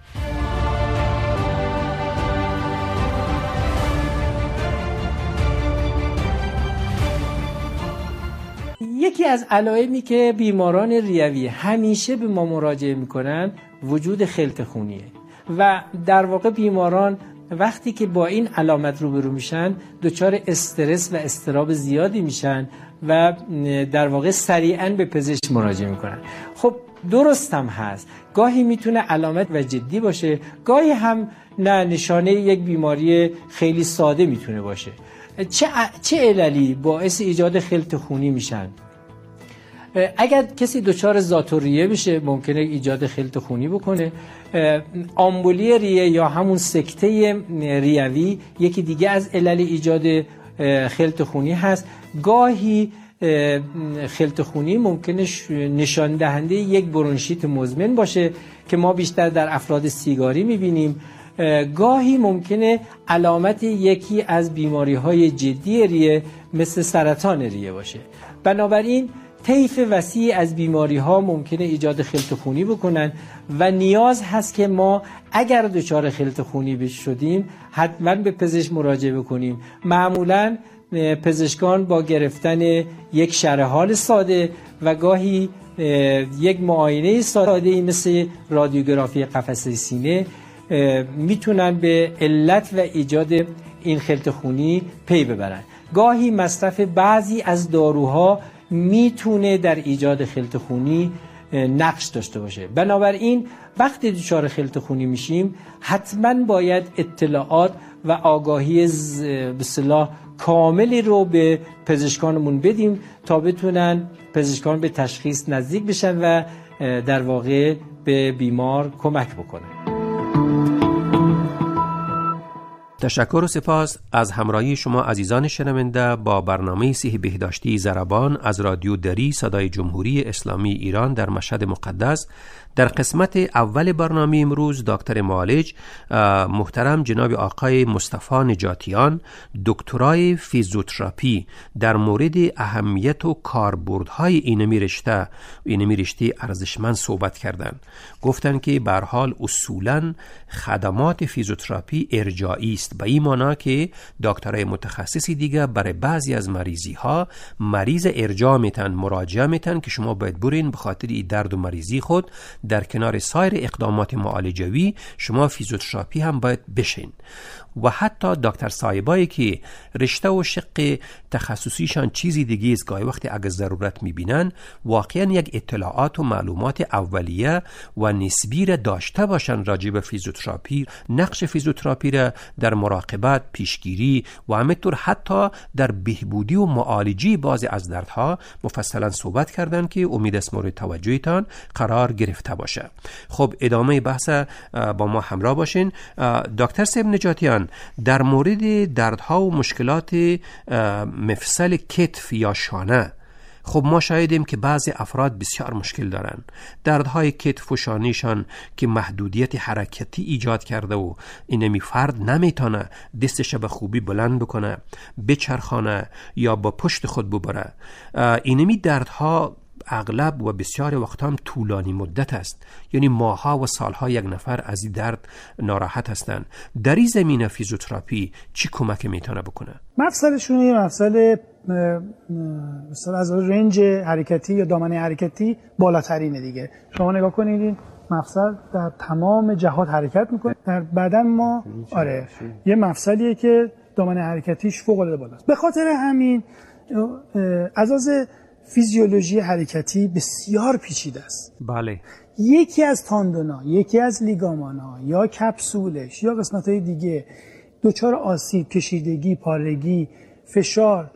یکی از علائمی که بیماران ریوی همیشه به ما مراجعه میکنن وجود خلط خونیه و در واقع بیماران وقتی که با این علامت روبرو میشن دچار استرس و اضطراب زیادی میشن و در واقع سریعا به پزشک مراجعه میکنن. خب درست هم هست، گاهی میتونه علامت و جدی باشه، گاهی هم نه نشانه یک بیماری خیلی ساده میتونه باشه. چه چه عللی باعث ایجاد خلط خونی میشن؟ اگر کسی دچار ذات‌الریه بشه ممکنه ایجاد خلط خونی بکنه. آمبولی ریه یا همون سکته ریوی یکی دیگه از علل ایجاد خلط خونی هست. گاهی خلط خونی ممکنه نشان دهنده یک برونشیت مزمن باشه که ما بیشتر در افراد سیگاری میبینیم. گاهی ممکنه علامت یکی از بیماری‌های جدی ریه مثل سرطان ریه باشه. بنابراین طیف وسیع از بیماری ها ممکنه ایجاد خلط خونی بکنن و نیاز هست که ما اگر دچار خلط خونی شدیم حتما به پزشک مراجعه بکنیم. معمولا پزشکان با گرفتن یک شرح حال ساده و گاهی یک معاینه ساده مثل رادیوگرافی قفسه سینه میتونن به علت و ایجاد این خلط خونی پی ببرن. گاهی مصرف بعضی از داروها میتونه در ایجاد خلط خونی نقش داشته باشه. بنابراین وقتی دچار خلط خونی میشیم حتما باید اطلاعات و آگاهی به اصطلاح کاملی رو به پزشکانمون بدیم تا بتونن پزشکان به تشخیص نزدیک بشن و در واقع به بیمار کمک بکنن. تشکر و سپاس از همراهی شما عزیزان شنونده با برنامه صحی بهداشتی ضربان از رادیو دری صدای جمهوری اسلامی ایران در مشهد مقدس. در قسمت اول برنامه امروز دکتر معالج محترم جناب آقای مصطفی نجاتیان دکترای فیزیوتراپی در مورد اهمیت و کاربردهای اینمی رشته اینمی رشته ارزشمند صحبت کردند. گفتند که به هر حال اصولاً خدمات فیزیوتراپی ارجاعی است، به این معنی که دکترای متخصصی دیگه برای بعضی از مریضی ها مریض ارجاع میتن، مراجعه میتن که شما باید برین به خاطر این درد و مریضی خود در کنار سایر اقدامات معالجوی شما فیزیوتراپی هم باید بشین. و حتی دکتر صاحبایی که رشته و شق تخصصیشان چیزی دیگه است، گاهی وقتی اگه ضرورت میبینن واقعا یک اطلاعات و معلومات اولیه و نسبی را داشته باشن راجع به فیزیوتراپی، نقش فیزیوتراپی را در مراقبت، پیشگیری و همینطور حتی در بهبودی و معالجه بعضی از دردها مفصلا صحبت کردن که امید است مورد توجهتان قرار گرفته باشه. خب ادامه بحث با ما همراه باشین. دکتر صاحب نجاتیان، در مورد دردها و مشکلات مفصل کتف یا شانه، خب ما شاهدیم که بعضی افراد بسیار مشکل دارن. دردهای کتف و شانهشان که محدودیت حرکتی ایجاد کرده و اینمی فرد نمیتونه دستش به خوبی بلند بکنه، بچرخانه یا با پشت خود ببره. اینمی دردها اغلب و بسیار وقت هم طولانی مدت است، یعنی ماها و سالها یک نفر از این درد ناراحت هستند. در این زمینه فیزیوتراپی چی کمک میتونه بکنه؟ مفصلشون یه مفصل مثلا از رنج حرکتی یا دامنه حرکتی بالاترینه دیگه. شما نگاه کنید این مفصل در تمام جهات حرکت میکنه در بدن ما. آره یه مفصلیه که دامنه حرکتیش فوق العاده بالاست. به خاطر همین اساس فیزیولوژی حرکتی بسیار پیچیده است. بله. یکی از تاندونا، یکی از لیگامانا یا کپسولش یا قسمت‌های دیگه دچار آسیب، کشیدگی، پارگی، فشار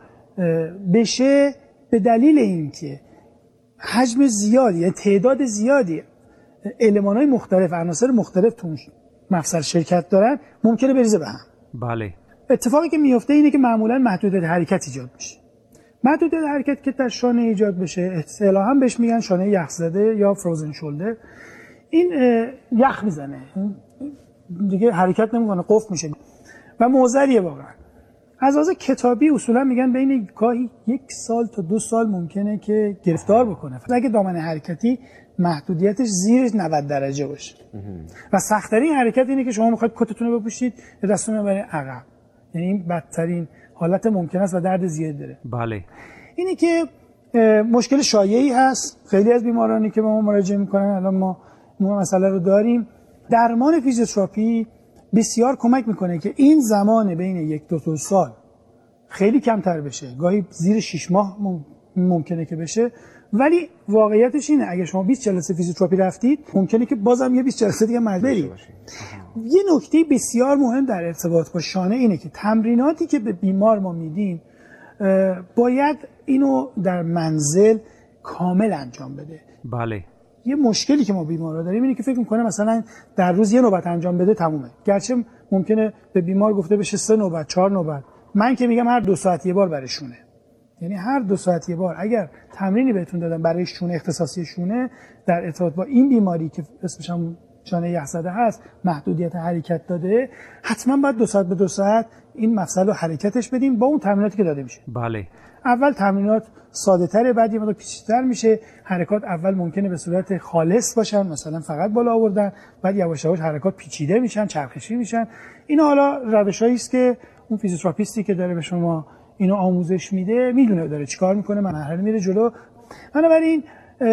بشه به دلیل اینکه حجم زیادی یا تعداد زیادی المان‌های مختلف، عناصر مختلف تو مفصل شرکت دارن، ممکنه بریزه به هم. بله. اتفاقی که میفته اینه که معمولاً محدودیت حرکت ایجاد میشه. محدودیت حرکت که در شانه ایجاد بشه اصطلاحاً بهش میگن شانه یخ زده یا فروزن شولدر. این یخ میزنه دیگه، حرکت نمیکنه، قفل میشه و معضلیه واقعا. از لحاظ کتابی اصولا میگن بین گاهی یک سال تا دو سال ممکنه که گرفتار بکنه اگه دامنه حرکتی محدودیتش زیر نود درجه باشه. و سخت‌ترین حرکت اینه که شما میخواید کتتون رو بپوشید یا دستتون رو ببرید عقب، یعنی این بدترین حالت ممکن است و درد زیاد داره. بله. اینی که مشکل شایعی هست. خیلی از بیمارانی که به ما مراجعه میکنن الان ما ما مسئله رو داریم. درمان فیزیوتراپی بسیار کمک میکنه که این زمان بین یک دو تا سال خیلی کمتر بشه، گاهی زیر شش ماه ممکنه که بشه. ولی واقعیتش اینه اگه شما بیست جلسه فیزیوتراپی رفتید ممکنه که بازم یه بیست جلسه دیگه مجبور برید. یه نکته بسیار مهم در ارتباط با شانه اینه که تمریناتی که به بیمار ما میدیم باید اینو در منزل کامل انجام بده. بله. یه مشکلی که ما بیمارا داریم اینه که فکر میکنه مثلا در روز یه نوبت انجام بده تمومه، گرچه ممکنه به بیمار گفته بشه سه نوبت، چهار نوبت. من که میگم هر دو ساعت یه بار برشونه، یعنی هر دو ساعت یه بار اگر تمرینی بهتون دادم برای شونه، اختصاصی شونه در ارتباط با این بیماری که اسمش هم شانه یخ زده هست، محدودیت حرکت داده، حتما باید دو ساعت به دو ساعت این مفصل رو حرکتش بدیم با اون تمریناتی که داده میشه. بله. اول تمرینات ساده تره، بعد یه مقدار پیچیده‌تر میشه. حرکات اول ممکنه به صورت خالص باشن، مثلا فقط بالا آوردن، بعد یواش یواش حرکات پیچیده میشن، چرخشی میشن. این حالا روشایی است که اون فیزیوتراپیستی که داره به شما اینو آموزش میده میدونه داره چیکار میکنه، مرحله میره جلو. بنابراین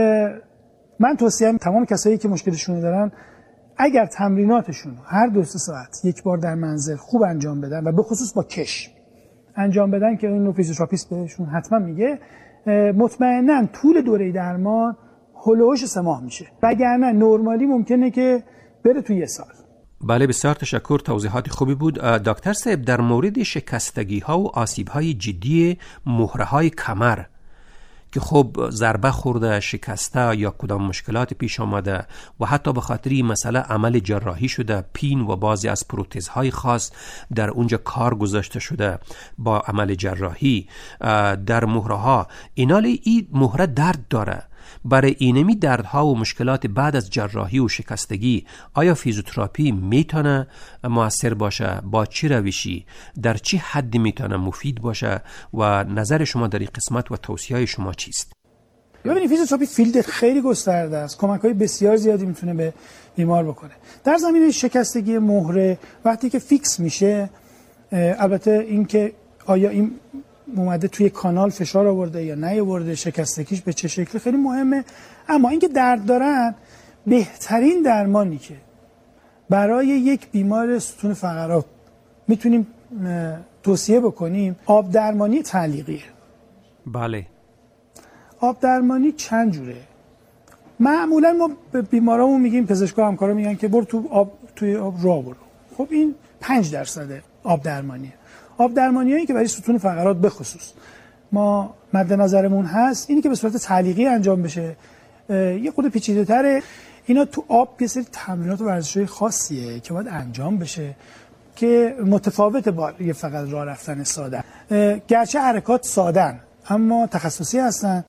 من توصیه‌ام تمام کسایی که مشکلشون دارن اگر تمریناتشون هر دو سه ساعت یک بار در منزل خوب انجام بدن و به خصوص با کش انجام بدن که اینو فیزیوتراپیست بهشون حتما میگه، مطمئناً طول دوره درمان هولوش سه ماه میشه، وگرنه نرمالی ممکنه که بره تو یه سال. بله بسیار تشکر، توضیحات خوبی بود. دکتر صاحب در مورد شکستگی ها و آسیب های جدی مهره های کمر که خب ضربه خورده، شکسته یا کدام مشکلات پیش آمده و حتی به خاطر این مسئله عمل جراحی شده، پین و بعضی از پروتزهای خاص در اونجا کار گذاشته شده با عمل جراحی در مهره ها، اینالی این مهره درد داره. برای اینمی دردها و مشکلات بعد از جراحی و شکستگی آیا فیزیوتراپی میتونه مؤثر باشه؟ با چه روشی؟ در چه حدی میتونه مفید باشه؟ و نظر شما در این قسمت و توصیه شما چیست؟ ببینید فیزیوتراپی فیلد خیلی گسترده است، کمک‌های بسیار زیادی میتونه به بیمار بکنه. در زمینه شکستگی مهره وقتی که فیکس میشه، البته این که آیا این اومده توی کانال فشار آورده یا نیاورده، شکستگیش به چه شکلی خیلی مهمه. اما اینکه درد دارن، بهترین درمانی که برای یک بیمار ستون فقرات میتونیم توصیه بکنیم آب درمانی تعلیقیه. بله. آب درمانی چند جوره. معمولا ما به بیمارامون میگیم، پزشکا همکارا میگن که برو تو آب، توی آب راه برو. خب این پنج درصد آب درمانیه. آب درمانیایی که برای ستون فقرات بخصوص ما مد نظرمون هست اینی که به صورت تعلیقی انجام بشه، یه خود پیچیده تره. اینا تو آب یه سری تمرینات و ورزش‌های خاصیه که باید انجام بشه که متفاوت با یه فقط راه رفتن ساده. گرچه حرکات سادن اما تخصصی هستن.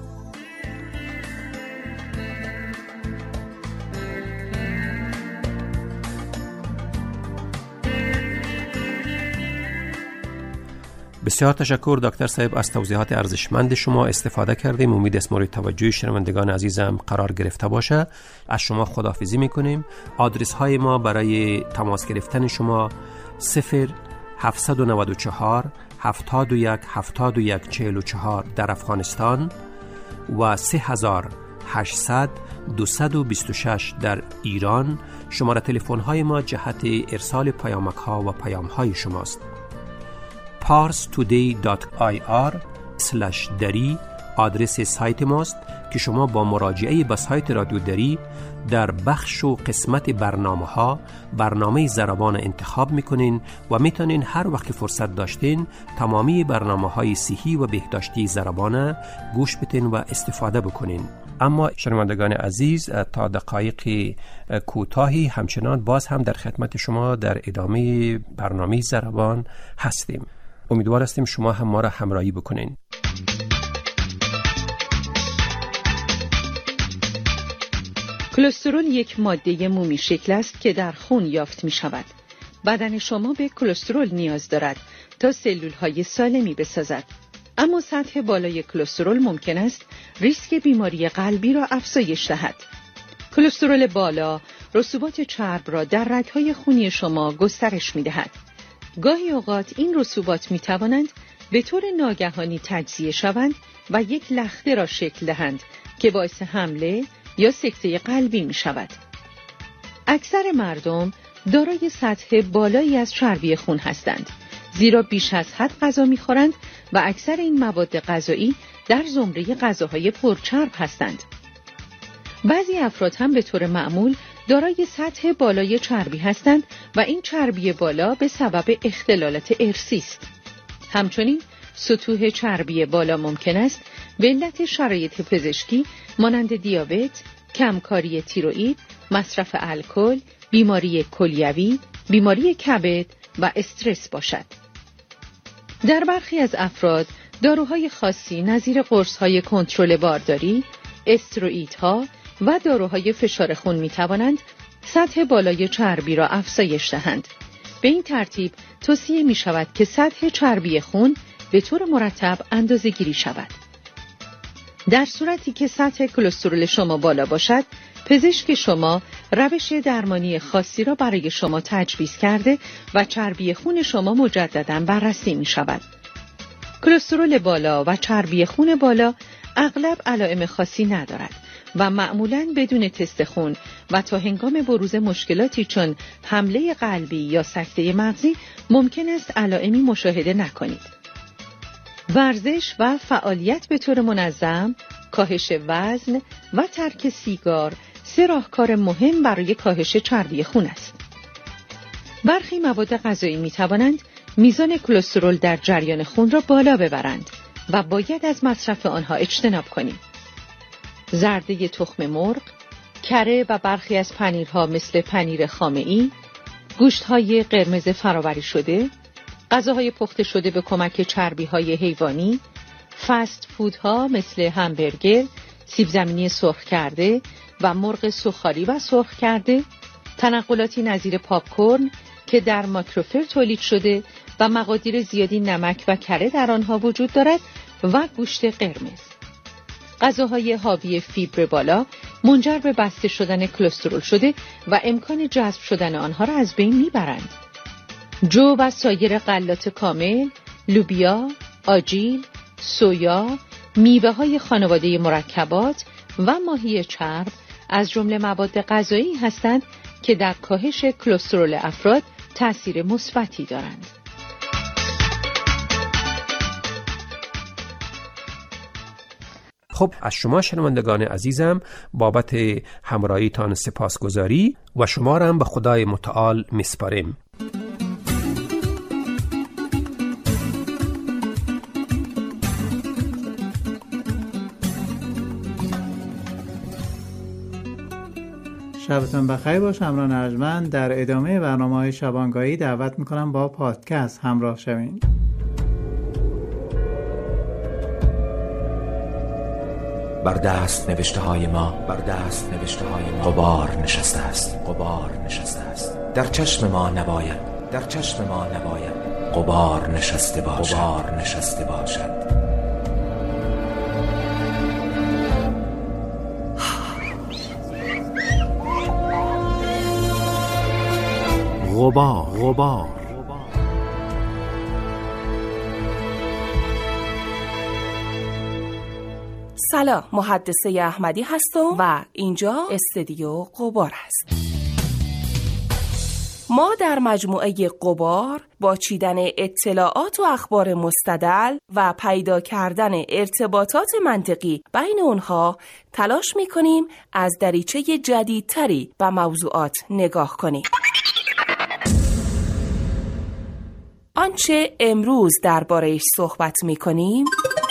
بسیار تشکر دکتر صاحب از توضیحات ارزشمند شما استفاده کردیم. امید است مورد توجه شنوندگان عزیزم قرار گرفته باشه. از شما خداحافظی میکنیم. آدرس های ما برای تماس گرفتن شما صفر هفت نه چهار هفتاد و یک هفتاد و یک چهل و چهار در افغانستان و سه هزار هشتصد دویست و بیست و شش در ایران. شماره تلفن های ما جهت ارسال پیامک ها و پیام های شماست. پارس تودی دات آی آر اسلش دری آدرس سایت ماست که شما با مراجعه به سایت رادیو دری در بخش و قسمت برنامه ها برنامه ضربان انتخاب میکنین و میتونین هر وقت فرصت داشتین تمامی برنامه های صحی و بهداشتی ضربان گوش بدین و استفاده بکنین. اما شنوندگان عزیز تا دقایق کوتاهی همچنان باز هم در خدمت شما در ادامه برنامه ضربان هستیم. امیدوار هستیم شما هم ما را همراهی بکنین. کلسترول یک ماده مومی شکل است که در خون یافت می شود. بدن شما به کلسترول نیاز دارد تا سلول های سالمی بسازد. اما سطح بالای کلسترول ممکن است ریسک بیماری قلبی را افزایش دهد. کلسترول بالا رسوبات چرب را در رگ‌های خونی شما گسترش می دهد. گاهی اوقات این رسوبات می توانند به طور ناگهانی تجزیه شوند و یک لخته را شکل دهند که باعث حمله یا سکته قلبی می شود. اکثر مردم دارای سطح بالایی از چربی خون هستند، زیرا بیش از حد غذا می خورند و اکثر این مواد غذایی در زمره غذاهای پرچرب هستند. بعضی افراد هم به طور معمول دارای سطح بالای چربی هستند و این چربی بالا به سبب اختلالات ارثی است. همچنین سطوح چربی بالا ممکن است به علت شرایط پزشکی مانند دیابت، کمکاری تیروئید، مصرف الکل، بیماری کلیوی، بیماری کبد و استرس باشد. در برخی از افراد داروهای خاصی نظیر قرص‌های کنترل بارداری، استروئیدها و داروهای فشار خون می توانند سطح بالای چربی را افزایش دهند. به این ترتیب توصیه می شود که سطح چربی خون به طور مرتب اندازه گیری شود. در صورتی که سطح کلسترول شما بالا باشد، پزشک شما روش درمانی خاصی را برای شما تجویز کرده و چربی خون شما مجدداً بررسی می شود. کلسترول بالا و چربی خون بالا اغلب علائم خاصی ندارد و معمولاً بدون تست خون و تا هنگام بروز مشکلاتی چون حمله قلبی یا سکته مغزی ممکن است علائمی مشاهده نکنید. ورزش و فعالیت به طور منظم، کاهش وزن و ترک سیگار سه راهکار مهم برای کاهش چربی خون است. برخی مواد غذایی می توانند میزان کلسترول در جریان خون را بالا ببرند و باید از مصرف آنها اجتناب کنیم. زرده تخم مرغ، کره و برخی از پنیرها مثل پنیر خامه‌ای، گوشت‌های قرمز فرآوری شده، غذاهای پخته شده به کمک چربی‌های حیوانی، فست فودها مثل همبرگر، سیب زمینی سرخ کرده و مرغ سوخالی و سرخ کرده، تنقلاتی نظیر پاپکورن که در ماکروفر تولید شده و مقادیر زیادی نمک و کره در آنها وجود دارد و گوشت قرمز. غذاهای حاوی فیبر بالا منجر به بسته شدن کلسترول شده و امکان جذب شدن آنها را از بین میبرند. جو و سایر غلات کامل، لوبیا، آجیل، سویا، میوه‌های خانواده مرکبات و ماهی چرب از جمله مواد غذایی هستند که در کاهش کلسترول افراد تأثیر مثبتی دارند. خب از شما شنوندگان عزیزم بابت همراهیتان سپاسگزاری و شما را هم به خدای متعال میسپاریم. شبتون بخیر باش. امران ارجمند در ادامه برنامه‌های شبانگاهی دعوت میکنم با پادکست همراه شوین. بر دست نوشته های ما بر دست نوشته های ما غبار نشسته است غبار نشسته است در چشم ما نباید در چشم ما نباید غبار نشسته باشد غبار نشسته باشد غبار غبار سلام، محدثه احمدی هستم و اینجا استودیو غبار است. ما در مجموعه غبار با چیدن اطلاعات و اخبار مستدل و پیدا کردن ارتباطات منطقی بین اونها تلاش می‌کنیم از دریچه جدیدتری به موضوعات نگاه کنیم. آنچه امروز درباره‌اش صحبت می‌کنیم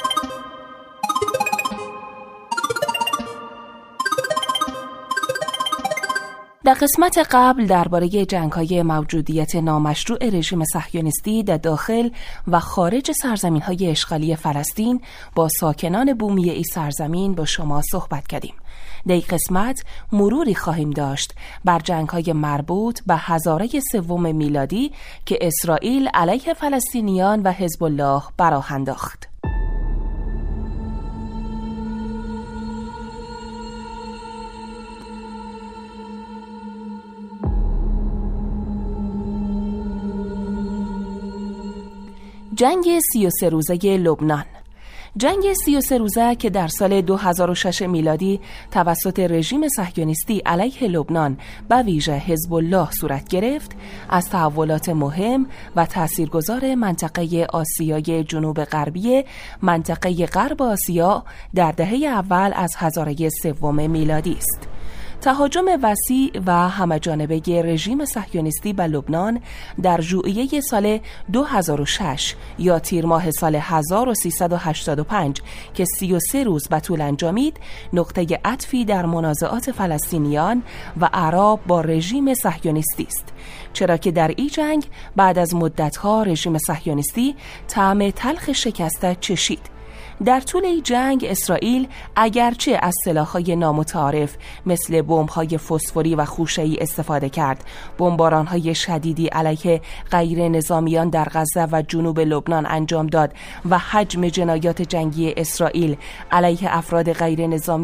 در قسمت قبل درباره جنگ‌های موجودیت نامشروع رژیم صهیونیستی در داخل و خارج سرزمین‌های اشغالی فلسطین با ساکنان بومی این سرزمین با شما صحبت کردیم. در این قسمت مروری خواهیم داشت بر جنگ‌های مربوط به هزاره سوم میلادی که اسرائیل علیه فلسطینیان و حزب الله براه انداخت. جنگ سی و سه روزه لبنان. جنگ سی و سه روزه که در سال دو هزار و شش میلادی توسط رژیم صهیونیستی علیه لبنان به ویژه حزب الله صورت گرفت، از تحولات مهم و تاثیرگذار منطقه آسیای جنوب غربی منطقه غرب آسیا در دهه اول از هزاره سوم میلادی است. تهاجم وسیع و همه‌جانبه رژیم صهیونیستی به لبنان در ژوئیه سال دو هزار و شش یا تیر ماه سال هزار و سیصد و هشتاد و پنج که سی و سه روز به طول انجامید، نقطه عطفی در منازعات فلسطینیان و اعراب با رژیم صهیونیستی است، چرا که در این جنگ بعد از مدت‌ها رژیم صهیونیستی طعم تلخ شکست چشید. در طول این جنگ اسرائیل اگرچه از سلاح‌های نامتعارف مثل بمب‌های فسفوری و خوشه‌ای استفاده کرد، بمباران‌های شدیدی علیه غیر نظامیان در غزه و جنوب لبنان انجام داد و حجم جنایات جنگی اسرائیل علیه افراد غیر نظامی